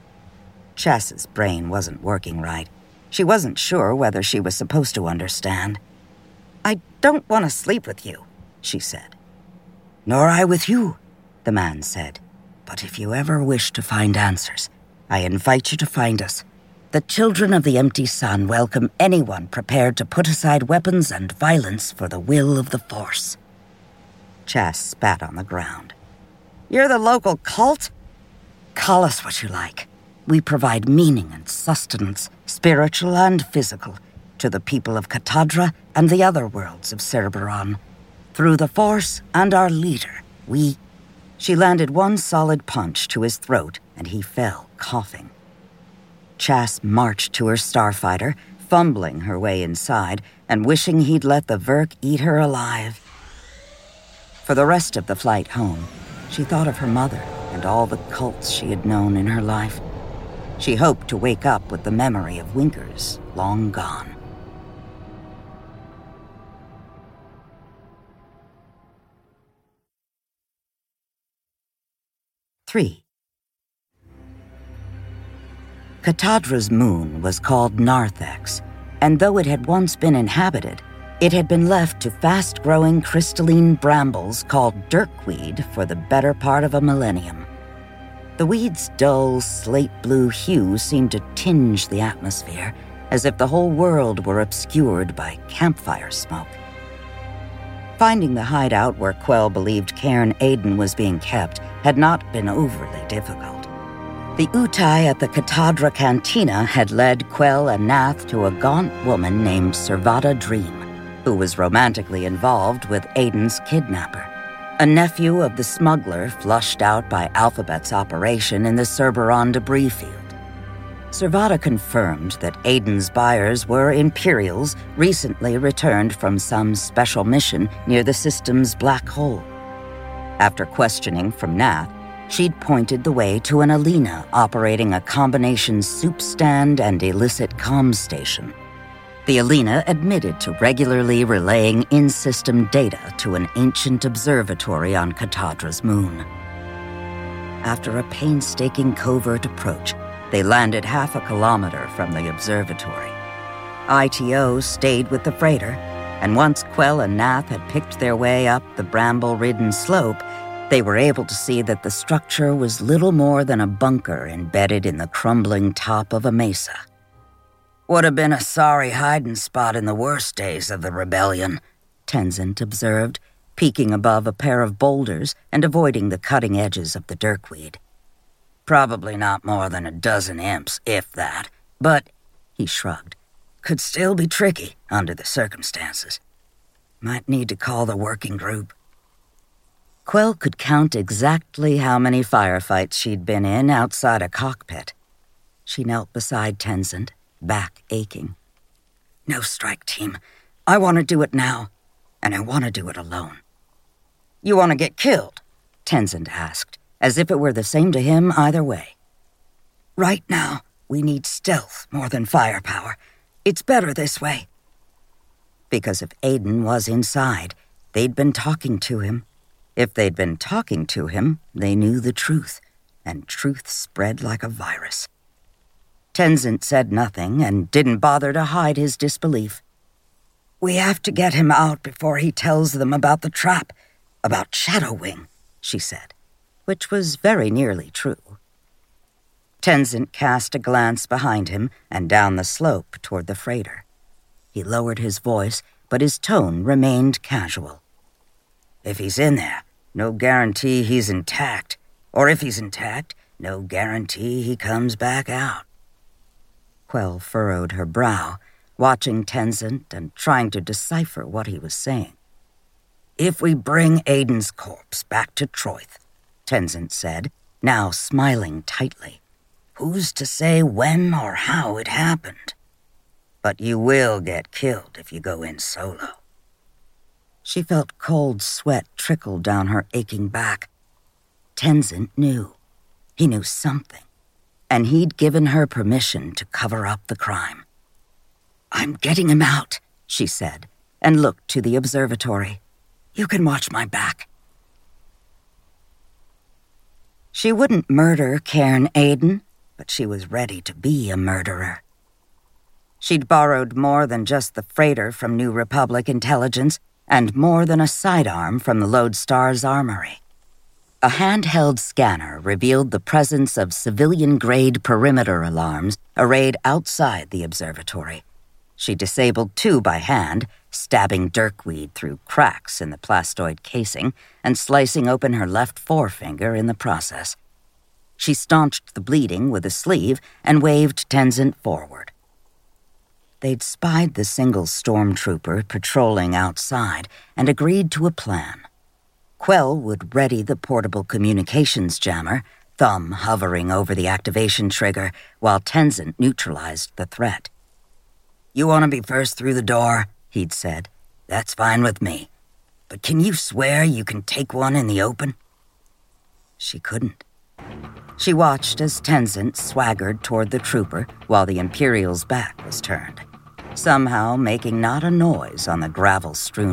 Chas's brain wasn't working right. She wasn't sure whether she was supposed to understand. "I don't want to sleep with you," she said. "Nor I with you," the man said. "But if you ever wish to find answers, I invite you to find us. The Children of the Empty Sun welcome anyone prepared to put aside weapons and violence for the will of the Force." Chas spat on the ground. "You're the local cult?" "Call us what you like. We provide meaning and sustenance, spiritual and physical, to the people of Katadra and the other worlds of Cerberon. Through the Force and our leader, we..." She landed one solid punch to his throat, and he fell, coughing. Chas marched to her starfighter, fumbling her way inside and wishing he'd let the Verk eat her alive. For the rest of the flight home, she thought of her mother and all the cults she had known in her life. She hoped to wake up with the memory of Winkers long gone. Three. Katadra's moon was called Narthex, and though it had once been inhabited, it had been left to fast-growing crystalline brambles called dirkweed for the better part of a millennium. The weed's dull, slate-blue hue seemed to tinge the atmosphere, as if the whole world were obscured by campfire smoke. Finding the hideout where Quell believed Cairn Aiden was being kept had not been overly difficult. The Utai at the Katadra Cantina had led Quell and Nath to a gaunt woman named Servata Dream, who was romantically involved with Aiden's kidnapper, a nephew of the smuggler flushed out by Alphabet's operation in the Cerberon debris field. Servata confirmed that Aiden's buyers were Imperials recently returned from some special mission near the system's black hole. After questioning from Nath, she'd pointed the way to an Alina operating a combination soup stand and illicit comm station. The Alina admitted to regularly relaying in-system data to an ancient observatory on Katadra's moon. After a painstaking covert approach, they landed half a kilometer from the observatory. I T O stayed with the freighter, and once Quell and Nath had picked their way up the bramble-ridden slope, they were able to see that the structure was little more than a bunker embedded in the crumbling top of a mesa. Would have been a sorry hiding spot in the worst days of the rebellion, Tenzin observed, peeking above a pair of boulders and avoiding the cutting edges of the dirkweed. Probably not more than a dozen imps, if that, but, he shrugged, could still be tricky under the circumstances. Might need to call the working group. Quell could count exactly how many firefights she'd been in outside a cockpit. She knelt beside Tenzin, back aching. No strike team. I want to do it now, and I want to do it alone. You want to get killed? Tenzin asked, as if it were the same to him either way. Right now, we need stealth more than firepower. It's better this way. Because if Aiden was inside, they'd been talking to him. If they'd been talking to him, they knew the truth, and truth spread like a virus. Tenzin said nothing and didn't bother to hide his disbelief. We have to get him out before he tells them about the trap, about Shadowwing, she said, which was very nearly true. Tenzin cast a glance behind him and down the slope toward the freighter. He lowered his voice, but his tone remained casual. If he's in there, no guarantee he's intact. Or if he's intact, no guarantee he comes back out. Quell furrowed her brow, watching Tenzin and trying to decipher what he was saying. If we bring Aiden's corpse back to Troith, Tenzin said, now smiling tightly, who's to say when or how it happened? But you will get killed if you go in solo. She felt cold sweat trickle down her aching back. Tenzin knew. He knew something. And he'd given her permission to cover up the crime. I'm getting him out, she said, and looked to the observatory. You can watch my back. She wouldn't murder Cairn Aiden, but she was ready to be a murderer. She'd borrowed more than just the freighter from New Republic intelligence, and more than a sidearm from the Lodestar's armory. A handheld scanner revealed the presence of civilian-grade perimeter alarms arrayed outside the observatory. She disabled two by hand, stabbing dirkweed through cracks in the plastoid casing and slicing open her left forefinger in the process. She staunched the bleeding with a sleeve and waved Tenzin forward. They'd spied the single stormtrooper patrolling outside and agreed to a plan. Quell would ready the portable communications jammer, thumb hovering over the activation trigger, while Tenzin neutralized the threat. You want to be first through the door, he'd said. That's fine with me. But can you swear you can take one in the open? She couldn't. She watched as Tenzin swaggered toward the trooper while the Imperial's back was turned, somehow making not a noise on the gravel-strewn